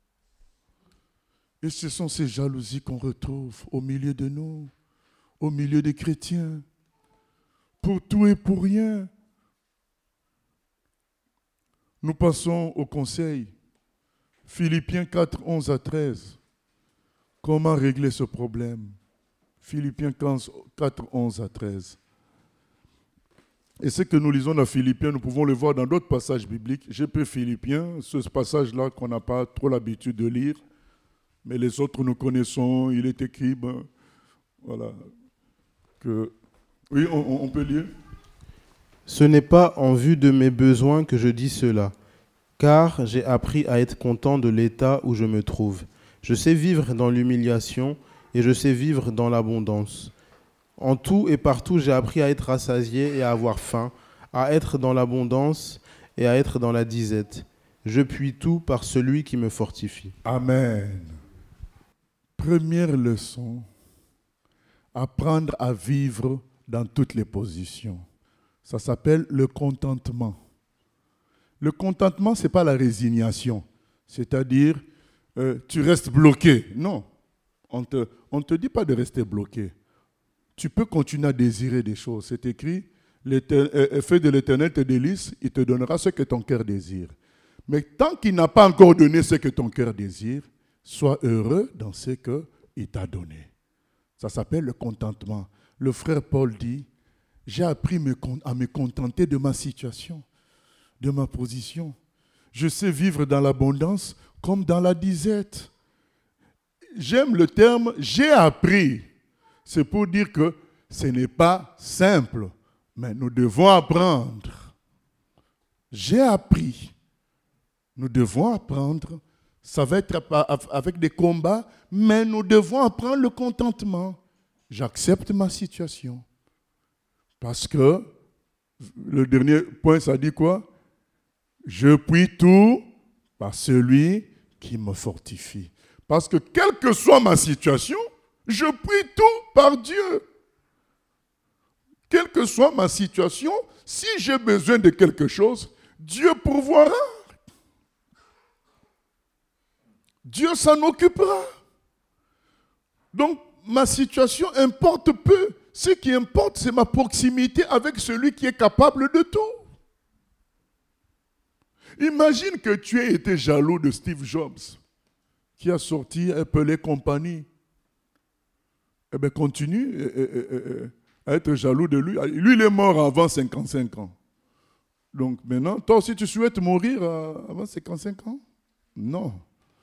Et ce sont ces jalousies qu'on retrouve au milieu de nous, au milieu des chrétiens, pour tout et pour rien. Nous passons au conseil. Philippiens 4, 11 à 13. Comment régler ce problème? Philippiens 4, 11 à 13. Et ce que nous lisons dans Philippiens, nous pouvons le voir dans d'autres passages bibliques. J'ai pris Philippiens, ce passage-là qu'on n'a pas trop l'habitude de lire, mais les autres nous connaissons, il est écrit, voilà, que... Oui, on peut lire. Ce n'est pas en vue de mes besoins que je dis cela, car j'ai appris à être content de l'état où je me trouve. Je sais vivre dans l'humiliation et je sais vivre dans l'abondance. En tout et partout, j'ai appris à être rassasié et à avoir faim, à être dans l'abondance et à être dans la disette. Je puis tout par celui qui me fortifie. Amen. Première leçon, apprendre à vivre dans toutes les positions. Ça s'appelle le contentement. Le contentement, ce n'est pas la résignation. C'est-à-dire, tu restes bloqué. Non, on te dit pas de rester bloqué. Tu peux continuer à désirer des choses. C'est écrit, fais de l'Éternel tes délices, il te donnera ce que ton cœur désire. Mais tant qu'il n'a pas encore donné ce que ton cœur désire, sois heureux dans ce qu'il t'a donné. Ça s'appelle le contentement. Le frère Paul dit, j'ai appris à me contenter de ma situation, de ma position. Je sais vivre dans l'abondance comme dans la disette. J'aime le terme « j'ai appris ». C'est pour dire que ce n'est pas simple, mais nous devons apprendre. J'ai appris. Nous devons apprendre. Ça va être avec des combats, mais nous devons apprendre le contentement. J'accepte ma situation. Parce que le dernier point, ça dit quoi? Je puis tout par celui qui me fortifie. Parce que quelle que soit ma situation, je prie tout par Dieu. Quelle que soit ma situation, si j'ai besoin de quelque chose, Dieu pourvoira. Dieu s'en occupera. Donc, ma situation importe peu. Ce qui importe, c'est ma proximité avec celui qui est capable de tout. Imagine que tu aies été jaloux de Steve Jobs, qui a sorti Apple Company. Eh bien, continue à être jaloux de lui. Lui, il est mort avant 55 ans. Donc maintenant, toi aussi, tu souhaites mourir avant 55 ans? Non.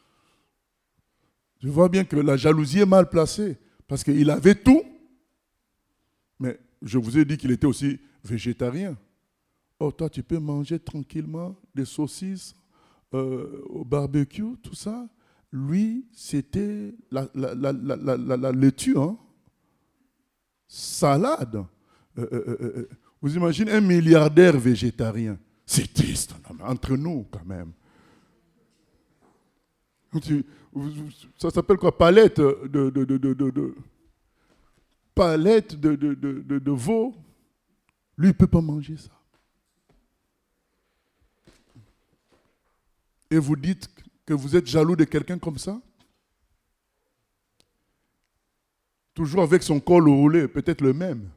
Je vois bien que la jalousie est mal placée, parce qu'il avait tout, mais je vous ai dit qu'il était aussi végétarien. Oh, toi, tu peux manger tranquillement des saucisses au barbecue, tout ça. Lui, c'était la laitue, hein? Salade. Vous imaginez un milliardaire végétarien. C'est triste, entre nous quand même. Ça s'appelle quoi? Palette palette de veau. Lui, il ne peut pas manger ça. Et vous dites que vous êtes jaloux de quelqu'un comme ça? Toujours avec son col roulé, peut-être le même.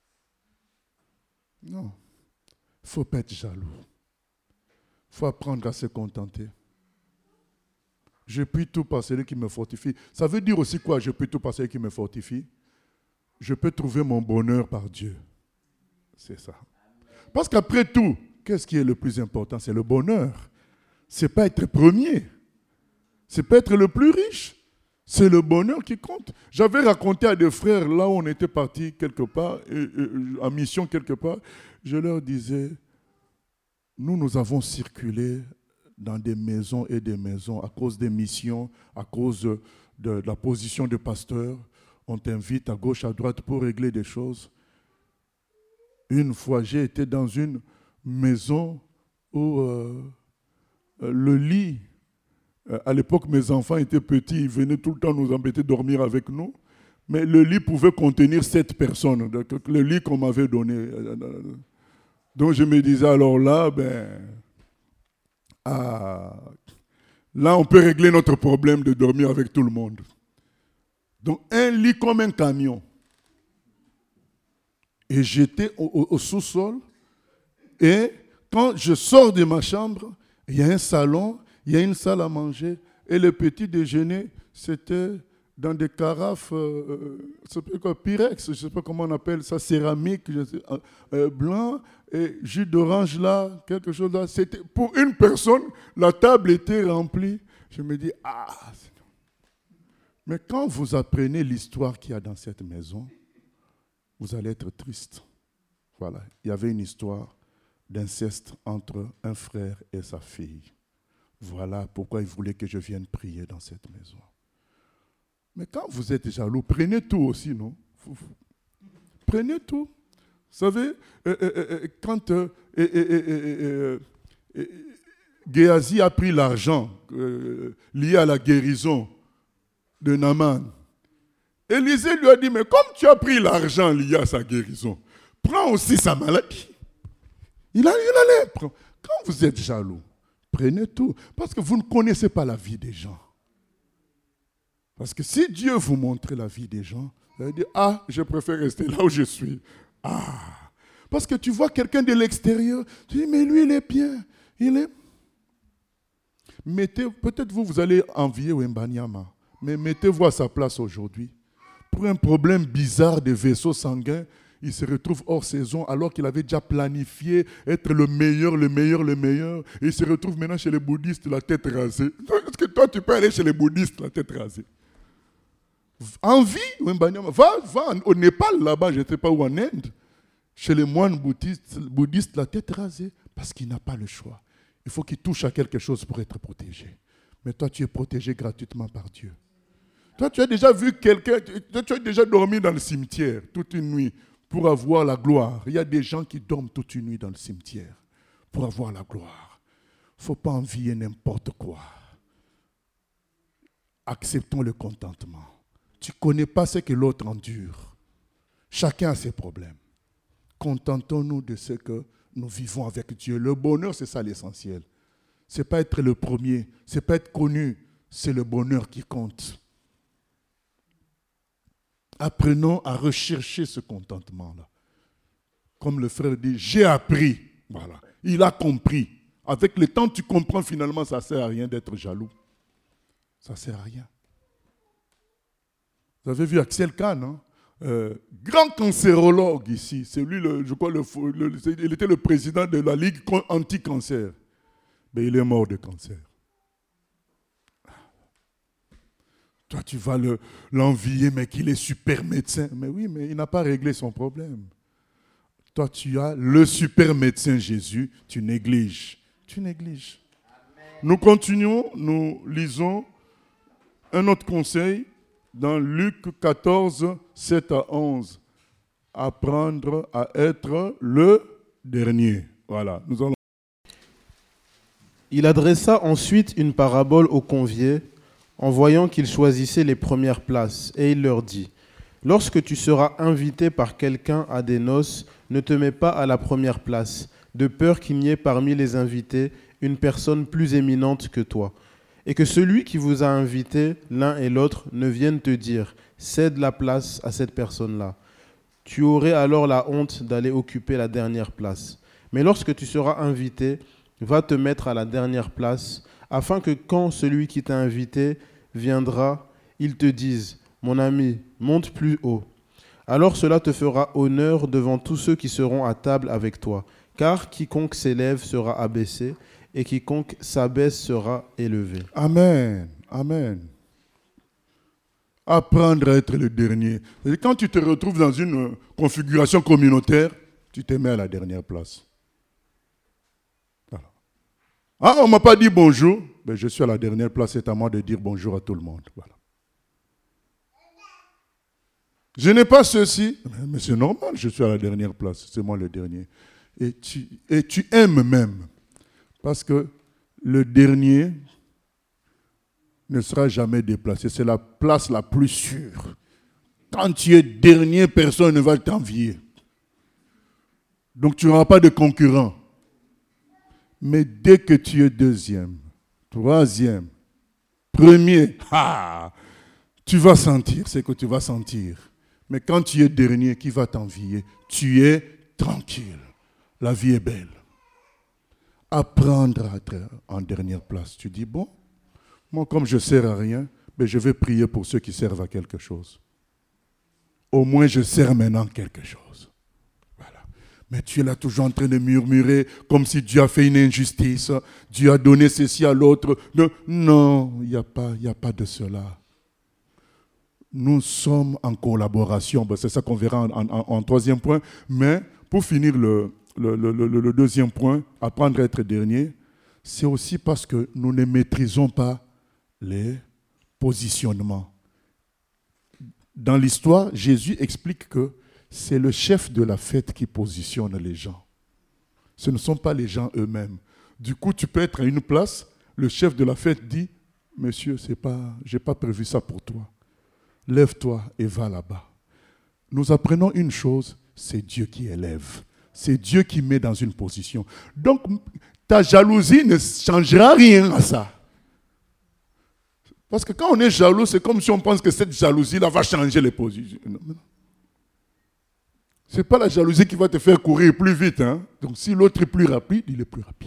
Non. Il ne faut pas être jaloux. Il faut apprendre à se contenter. Je puis tout par celui qui me fortifie. Ça veut dire aussi quoi? Je puis tout par celui qui me fortifie. Je peux trouver mon bonheur par Dieu. C'est ça. Parce qu'après tout, qu'est-ce qui est le plus important? C'est le bonheur. Ce n'est pas être premier. Ce n'est pas être le plus riche. C'est le bonheur qui compte. J'avais raconté à des frères, là où on était partis quelque part, en mission quelque part, je leur disais, nous avons circulé dans des maisons et des maisons à cause des missions, à cause de la position de pasteur. On t'invite à gauche, à droite pour régler des choses. Une fois, j'ai été dans une maison où le lit, à l'époque mes enfants étaient petits, ils venaient tout le temps nous embêter dormir avec nous, mais le lit pouvait contenir 7 personnes, donc, le lit qu'on m'avait donné. Donc je me disais alors là, là on peut régler notre problème de dormir avec tout le monde. Donc un lit comme un camion. Et j'étais au sous-sol. Et quand je sors de ma chambre, il y a un salon, il y a une salle à manger. Et le petit déjeuner, c'était dans des carafes, Pyrex, je ne sais pas comment on appelle ça, céramique, blanc, et jus d'orange là, quelque chose là. C'était, pour une personne, la table était remplie. Je me dis, mais quand vous apprenez l'histoire qu'il y a dans cette maison, vous allez être triste. Voilà, il y avait une histoire d'inceste entre un frère et sa fille. Voilà pourquoi il voulait que je vienne prier dans cette maison. Mais quand vous êtes jaloux, prenez tout aussi, non? Prenez tout. Vous savez, quand Géasi a pris l'argent lié à la guérison de Naaman, Élisée lui a dit, mais comme tu as pris l'argent lié à sa guérison, prends aussi sa maladie. Il a eu la lèpre. Quand vous êtes jaloux, prenez tout. Parce que vous ne connaissez pas la vie des gens. Parce que si Dieu vous montre la vie des gens, vous allez dire, je préfère rester là où je suis. Parce que tu vois quelqu'un de l'extérieur, tu dis, mais lui, il est bien. Peut-être vous allez envier Wembanyama, mais mettez-vous à sa place aujourd'hui. Pour un problème bizarre de vaisseau sanguin, il se retrouve hors saison alors qu'il avait déjà planifié être le meilleur. Et il se retrouve maintenant chez les bouddhistes la tête rasée. Est-ce que toi, tu peux aller chez les bouddhistes la tête rasée? Envie, va au Népal, là-bas, je ne sais pas où, en Inde, chez les moines bouddhistes la tête rasée, parce qu'il n'a pas le choix. Il faut qu'il touche à quelque chose pour être protégé. Mais toi, tu es protégé gratuitement par Dieu. Toi, tu as déjà vu quelqu'un, tu as déjà dormi dans le cimetière toute une nuit pour avoir la gloire. Il y a des gens qui dorment toute une nuit dans le cimetière pour avoir la gloire. Il ne faut pas envier n'importe quoi. Acceptons le contentement. Tu ne connais pas ce que l'autre endure. Chacun a ses problèmes. Contentons-nous de ce que nous vivons avec Dieu. Le bonheur, c'est ça l'essentiel. Ce n'est pas être le premier, ce n'est pas être connu, c'est le bonheur qui compte. Apprenons à rechercher ce contentement-là. Comme le frère dit, j'ai appris. Voilà. Il a compris. Avec le temps, tu comprends finalement, ça ne sert à rien d'être jaloux. Ça ne sert à rien. Vous avez vu Axel Kahn, hein? Grand cancérologue ici. C'est lui, je crois, il était le président de la Ligue anti-cancer. Mais il est mort de cancer. Toi, tu vas l'envier, mais qu'il est super médecin. Mais oui, mais il n'a pas réglé son problème. Toi, tu as le super médecin Jésus, tu négliges. Tu négliges. Amen. Nous continuons, nous lisons un autre conseil dans Luc 14, 7 à 11. Apprendre à être le dernier. Voilà, nous allons. Il adressa ensuite une parabole aux conviés, en voyant qu'ils choisissaient les premières places, et il leur dit, « Lorsque tu seras invité par quelqu'un à des noces, ne te mets pas à la première place, de peur qu'il n'y ait parmi les invités une personne plus éminente que toi, et que celui qui vous a invité, l'un et l'autre, ne vienne te dire, cède la place à cette personne-là. Tu aurais alors la honte d'aller occuper la dernière place. Mais lorsque tu seras invité, va te mettre à la dernière place, afin que quand celui qui t'a invité viendra, il te dise, mon ami, monte plus haut. Alors cela te fera honneur devant tous ceux qui seront à table avec toi, car quiconque s'élève sera abaissé, et quiconque s'abaisse sera élevé. » Amen, amen. Apprendre à être le dernier. Et quand tu te retrouves dans une configuration communautaire, tu te mets à la dernière place. Voilà. On ne m'a pas dit bonjour, mais je suis à la dernière place, c'est à moi de dire bonjour à tout le monde. Voilà. Je n'ai pas ceci, mais c'est normal, je suis à la dernière place, c'est moi le dernier. et tu aimes même. Parce que le dernier ne sera jamais déplacé. C'est la place la plus sûre. Quand tu es dernier, personne ne va t'envier. Donc tu n'auras pas de concurrent. Mais dès que tu es deuxième, troisième, premier, tu vas sentir ce que tu vas sentir. Mais quand tu es dernier, qui va t'envier? Tu es tranquille. La vie est belle. Apprendre à être en dernière place. Tu dis, bon, moi comme je ne sers à rien, mais je vais prier pour ceux qui servent à quelque chose. Au moins je sers maintenant quelque chose. Voilà. Mais tu es là toujours en train de murmurer comme si Dieu a fait une injustice. Dieu a donné ceci à l'autre. Non, il n'y a pas de cela. Nous sommes en collaboration. C'est ça qu'on verra en troisième point. Mais pour finir le deuxième point, apprendre à être dernier, c'est aussi parce que nous ne maîtrisons pas les positionnements. Dans l'histoire, Jésus explique que c'est le chef de la fête qui positionne les gens. Ce ne sont pas les gens eux-mêmes. Du coup, tu peux être à une place, le chef de la fête dit, « Monsieur, je n'ai pas prévu ça pour toi. Lève-toi et va là-bas. » Nous apprenons une chose, c'est Dieu qui élève. C'est Dieu qui met dans une position. Donc, ta jalousie ne changera rien à ça. Parce que quand on est jaloux, c'est comme si on pense que cette jalousie-là va changer les positions. Ce n'est pas la jalousie qui va te faire courir plus vite. Hein? Donc si l'autre est plus rapide, il est plus rapide.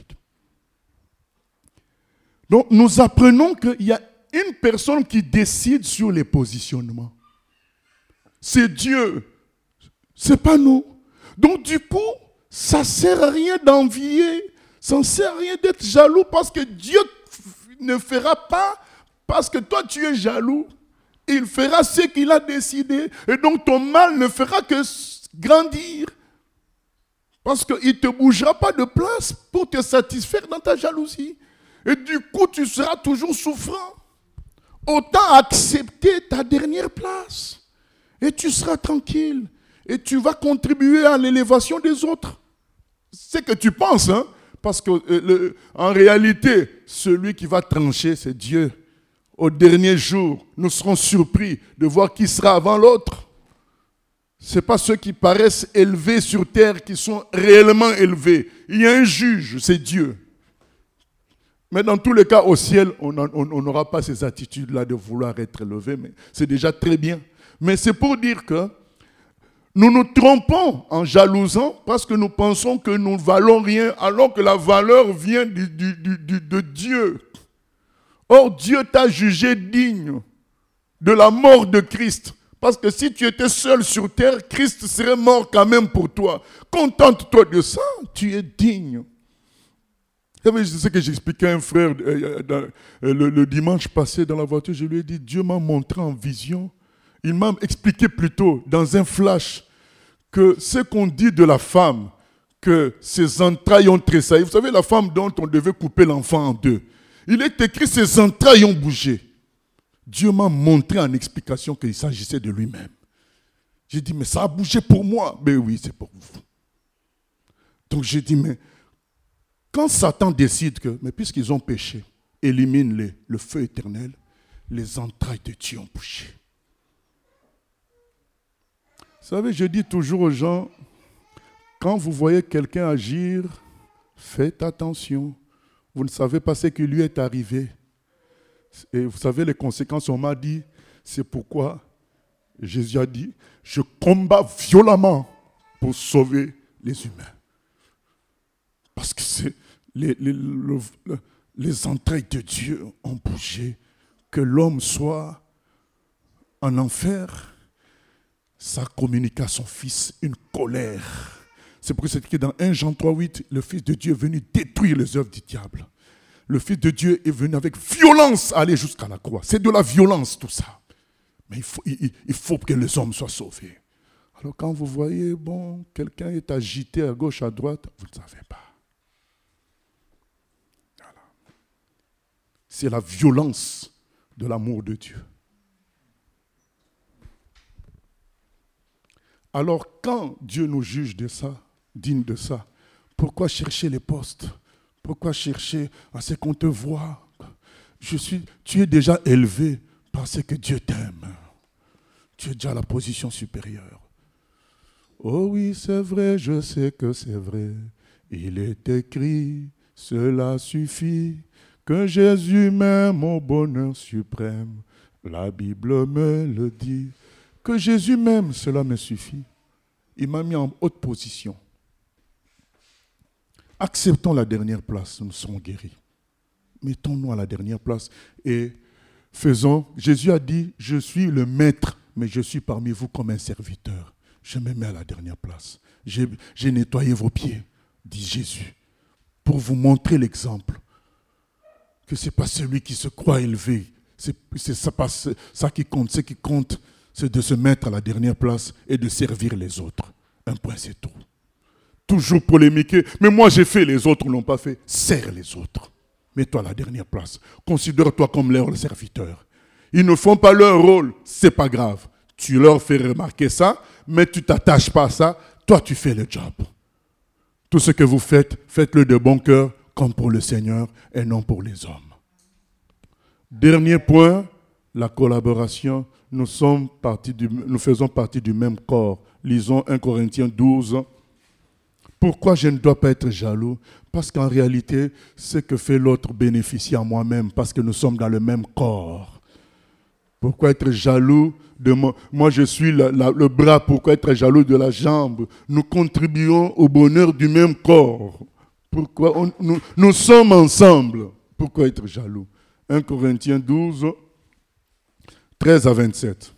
Donc nous apprenons qu'il y a une personne qui décide sur les positionnements. C'est Dieu. Ce n'est pas nous. Donc du coup, ça ne sert à rien d'envier. Ça ne sert à rien d'être jaloux parce que Dieu ne fera pas, parce que toi tu es jaloux. Il fera ce qu'il a décidé. Et donc ton mal ne fera que grandir. Parce qu'il ne te bougera pas de place pour te satisfaire dans ta jalousie. Et du coup, tu seras toujours souffrant. Autant accepter ta dernière place. Et tu seras tranquille. Et tu vas contribuer à l'élévation des autres. C'est ce que tu penses, hein? Parce que en réalité, celui qui va trancher, c'est Dieu. Au dernier jour, nous serons surpris de voir qui sera avant l'autre. Ce n'est pas ceux qui paraissent élevés sur terre qui sont réellement élevés. Il y a un juge, c'est Dieu. Mais dans tous les cas, au ciel, on n'aura pas ces attitudes-là de vouloir être élevé, mais c'est déjà très bien. Mais c'est pour dire que nous nous trompons en jalousant parce que nous pensons que nous ne valons rien, alors que la valeur vient de Dieu. Or, Dieu t'a jugé digne de la mort de Christ. Parce que si tu étais seul sur terre, Christ serait mort quand même pour toi. Contente-toi de ça, tu es digne. Vous savez, c'est ce que j'expliquais à un frère le dimanche passé dans la voiture. Je lui ai dit, Dieu m'a montré en vision. Il m'a expliqué plutôt dans un flash que ce qu'on dit de la femme, que ses entrailles ont tressailli. Vous savez, la femme dont on devait couper l'enfant en deux. Il est écrit, ses entrailles ont bougé. Dieu m'a montré en explication qu'il s'agissait de lui-même. J'ai dit, mais ça a bougé pour moi. Mais oui, c'est pour vous. Donc j'ai dit, mais quand Satan décide que, mais puisqu'ils ont péché, élimine le feu éternel, les entrailles de Dieu ont bougé. Vous savez, je dis toujours aux gens, quand vous voyez quelqu'un agir, faites attention. Vous ne savez pas ce qui lui est arrivé. Et vous savez les conséquences, on m'a dit, c'est pourquoi Jésus a dit, je combats violemment pour sauver les humains. Parce que les entrailles de Dieu ont bougé. Que l'homme soit en enfer, ça communique à son fils une colère. C'est pour ça que c'est écrit dans 1 Jean 3,8, le Fils de Dieu est venu détruire les œuvres du diable. Le Fils de Dieu est venu avec violence aller jusqu'à la croix. C'est de la violence tout ça. Mais il faut que les hommes soient sauvés. Alors quand vous voyez, bon, quelqu'un est agité à gauche, à droite, vous ne savez pas. Voilà. C'est la violence de l'amour de Dieu. Alors quand Dieu nous juge de ça, digne de ça, Pourquoi chercher les postes? Pourquoi chercher à ce qu'on te voit? Tu es déjà élevé parce que Dieu t'aime. Tu es déjà à la position supérieure. Oh oui, c'est vrai, je sais que c'est vrai. Il est écrit, cela suffit, que Jésus m'aime au bonheur suprême. La Bible me le dit. Que Jésus m'aime, cela me suffit. Il m'a mis en haute position. Acceptons la dernière place, nous serons guéris. Mettons-nous à la dernière place et faisons. Jésus a dit, je suis le maître, mais je suis parmi vous comme un serviteur. Je me mets à la dernière place. J'ai nettoyé vos pieds, dit Jésus, pour vous montrer l'exemple. Que ce n'est pas celui qui se croit élevé. C'est ça qui compte. Ce qui compte, c'est de se mettre à la dernière place et de servir les autres. Un point, c'est tout. Toujours polémiquer. Mais moi, j'ai fait, les autres ne l'ont pas fait. Sers les autres. Mets-toi à la dernière place. Considère-toi comme leur serviteur. Ils ne font pas leur rôle. Ce n'est pas grave. Tu leur fais remarquer ça, mais tu ne t'attaches pas à ça. Toi, tu fais le job. Tout ce que vous faites, faites-le de bon cœur, comme pour le Seigneur et non pour les hommes. Dernier point, la collaboration. Nous faisons partie du même corps. Lisons 1 Corinthiens 12. Pourquoi je ne dois pas être jaloux? Parce qu'en réalité, ce que fait l'autre bénéficie à moi-même, parce que nous sommes dans le même corps. Pourquoi être jaloux de moi? Moi, je suis le bras. Pourquoi être jaloux de la jambe? Nous contribuons au bonheur du même corps. Pourquoi nous sommes ensemble. Pourquoi être jaloux? 1 Corinthiens 12, 13 à 27.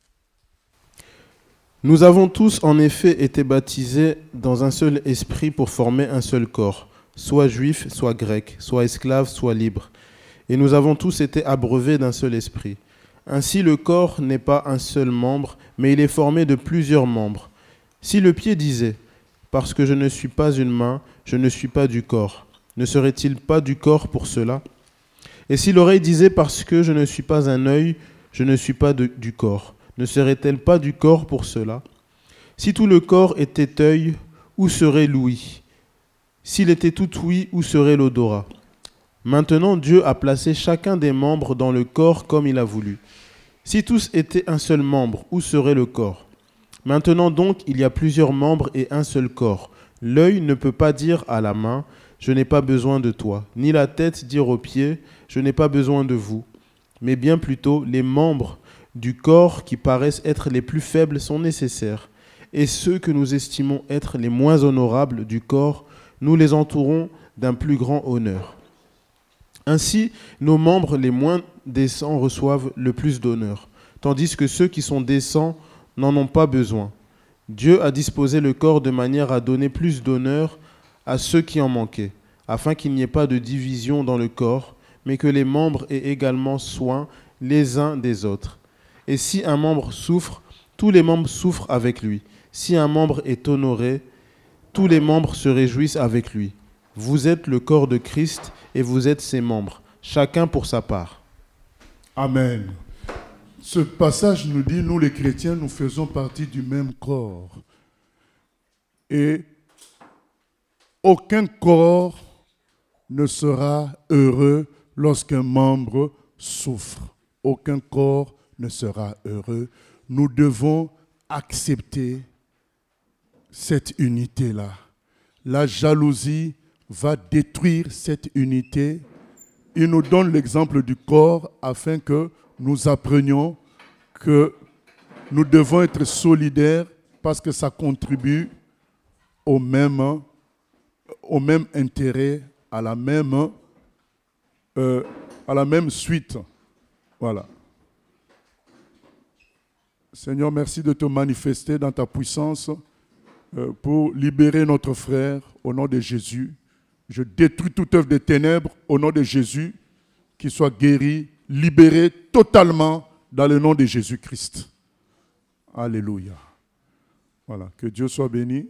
Nous avons tous en effet été baptisés dans un seul esprit pour former un seul corps, soit juif, soit grec, soit esclave, soit libre. Et nous avons tous été abreuvés d'un seul esprit. Ainsi le corps n'est pas un seul membre, mais il est formé de plusieurs membres. Si le pied disait « Parce que je ne suis pas une main, je ne suis pas du corps », ne serait-il pas du corps pour cela? Et si l'oreille disait « Parce que je ne suis pas un œil, je ne suis pas du corps », ne serait-elle pas du corps pour cela? Si tout le corps était œil, où serait l'ouïe? S'il était tout ouïe, où serait l'odorat? Maintenant, Dieu a placé chacun des membres dans le corps comme il a voulu. Si tous étaient un seul membre, où serait le corps? Maintenant donc, il y a plusieurs membres et un seul corps. L'œil ne peut pas dire à la main « Je n'ai pas besoin de toi », ni la tête dire aux pieds « Je n'ai pas besoin de vous », mais bien plutôt les membres du corps qui paraissent être les plus faibles sont nécessaires, et ceux que nous estimons être les moins honorables du corps, nous les entourons d'un plus grand honneur. Ainsi, nos membres les moins décents reçoivent le plus d'honneur, tandis que ceux qui sont décents n'en ont pas besoin. Dieu a disposé le corps de manière à donner plus d'honneur à ceux qui en manquaient, afin qu'il n'y ait pas de division dans le corps, mais que les membres aient également soin les uns des autres. Et si un membre souffre, tous les membres souffrent avec lui. Si un membre est honoré, tous les membres se réjouissent avec lui. Vous êtes le corps de Christ et vous êtes ses membres, chacun pour sa part. Amen. Ce passage nous dit, nous les chrétiens, nous faisons partie du même corps. Et aucun corps ne sera heureux lorsqu'un membre souffre. Aucun corps ne sera heureux. Nous devons accepter cette unité-là. La jalousie va détruire cette unité. Il nous donne l'exemple du corps afin que nous apprenions que nous devons être solidaires parce que ça contribue au même intérêt, à la même suite. Voilà. Seigneur, merci de te manifester dans ta puissance pour libérer notre frère au nom de Jésus. Je détruis toute œuvre des ténèbres au nom de Jésus, qu'il soit guéri, libéré totalement dans le nom de Jésus-Christ. Alléluia. Voilà, que Dieu soit béni.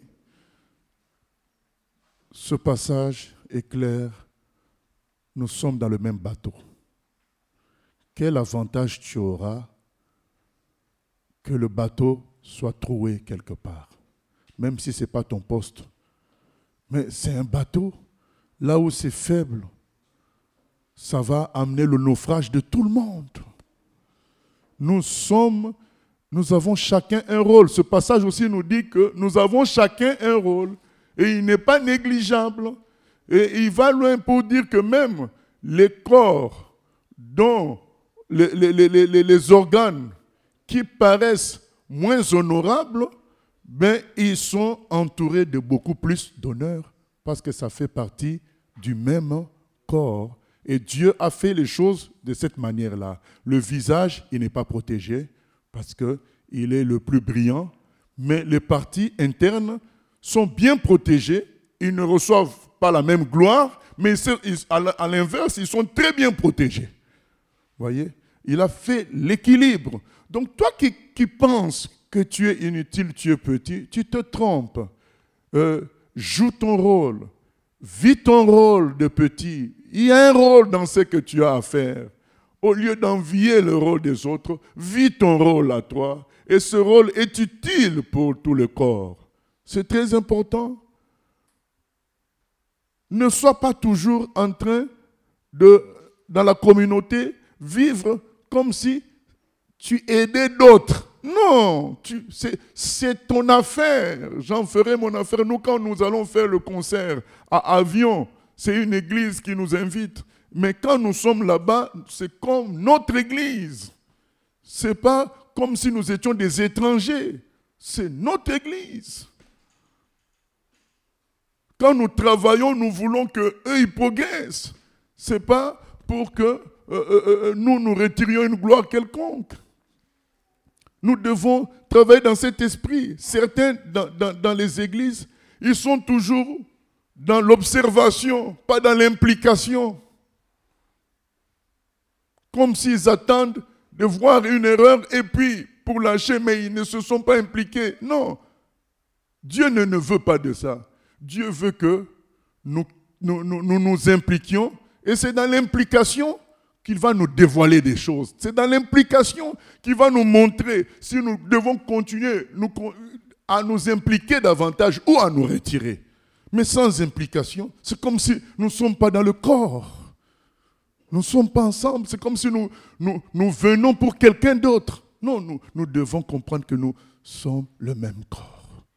Ce passage est clair. Nous sommes dans le même bateau. Quel avantage tu auras que le bateau soit troué quelque part, même si ce n'est pas ton poste, Mais c'est un bateau. Là où c'est faible, ça va amener le naufrage de tout le monde. Nous avons chacun un rôle. Ce passage aussi nous dit que nous avons chacun un rôle. Et il n'est pas négligeable. Et il va loin pour dire que même les corps dont les organes qui paraissent moins honorables, ben, ils sont entourés de beaucoup plus d'honneur parce que ça fait partie du même corps. Et Dieu a fait les choses de cette manière-là. Le visage, il n'est pas protégé parce qu'il est le plus brillant, mais les parties internes sont bien protégées. Ils ne reçoivent pas la même gloire, mais à l'inverse, ils sont très bien protégés. Vous voyez? Il a fait l'équilibre. Donc toi qui penses que tu es inutile, tu es petit, tu te trompes. Joue ton rôle. Vis ton rôle de petit. Il y a un rôle dans ce que tu as à faire. Au lieu d'envier le rôle des autres, vis ton rôle à toi. Et ce rôle est utile pour tout le corps. C'est très important. Ne sois pas toujours en train de, dans la communauté, vivre comme si tu aidais d'autres. Non, c'est ton affaire. J'en ferai mon affaire. Nous, quand nous allons faire le concert à Avion, c'est une église qui nous invite. Mais quand nous sommes là-bas, c'est comme notre église. Ce n'est pas comme si nous étions des étrangers. C'est notre église. Quand nous travaillons, nous voulons qu'eux, ils progressent. Ce n'est pas pour que nous retirions une gloire quelconque. Nous devons travailler dans cet esprit. Certains, dans les églises, ils sont toujours dans l'observation, pas dans l'implication. Comme s'ils attendent de voir une erreur et puis pour lâcher, mais ils ne se sont pas impliqués. Non, Dieu ne veut pas de ça. Dieu veut que nous nous impliquions et c'est dans l'implication qu'il va nous dévoiler des choses. C'est dans l'implication qu'il va nous montrer si nous devons continuer à nous impliquer davantage ou à nous retirer. Mais sans implication, c'est comme si nous ne sommes pas dans le corps. Nous ne sommes pas ensemble. C'est comme si nous venons pour quelqu'un d'autre. Non, nous devons comprendre que nous sommes le même corps.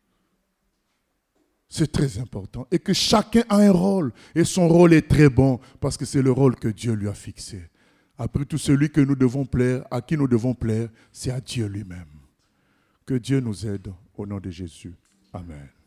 C'est très important. Et que chacun a un rôle. Et son rôle est très bon parce que c'est le rôle que Dieu lui a fixé. Après tout, celui que nous devons plaire, à qui nous devons plaire, c'est à Dieu lui-même. Que Dieu nous aide au nom de Jésus. Amen.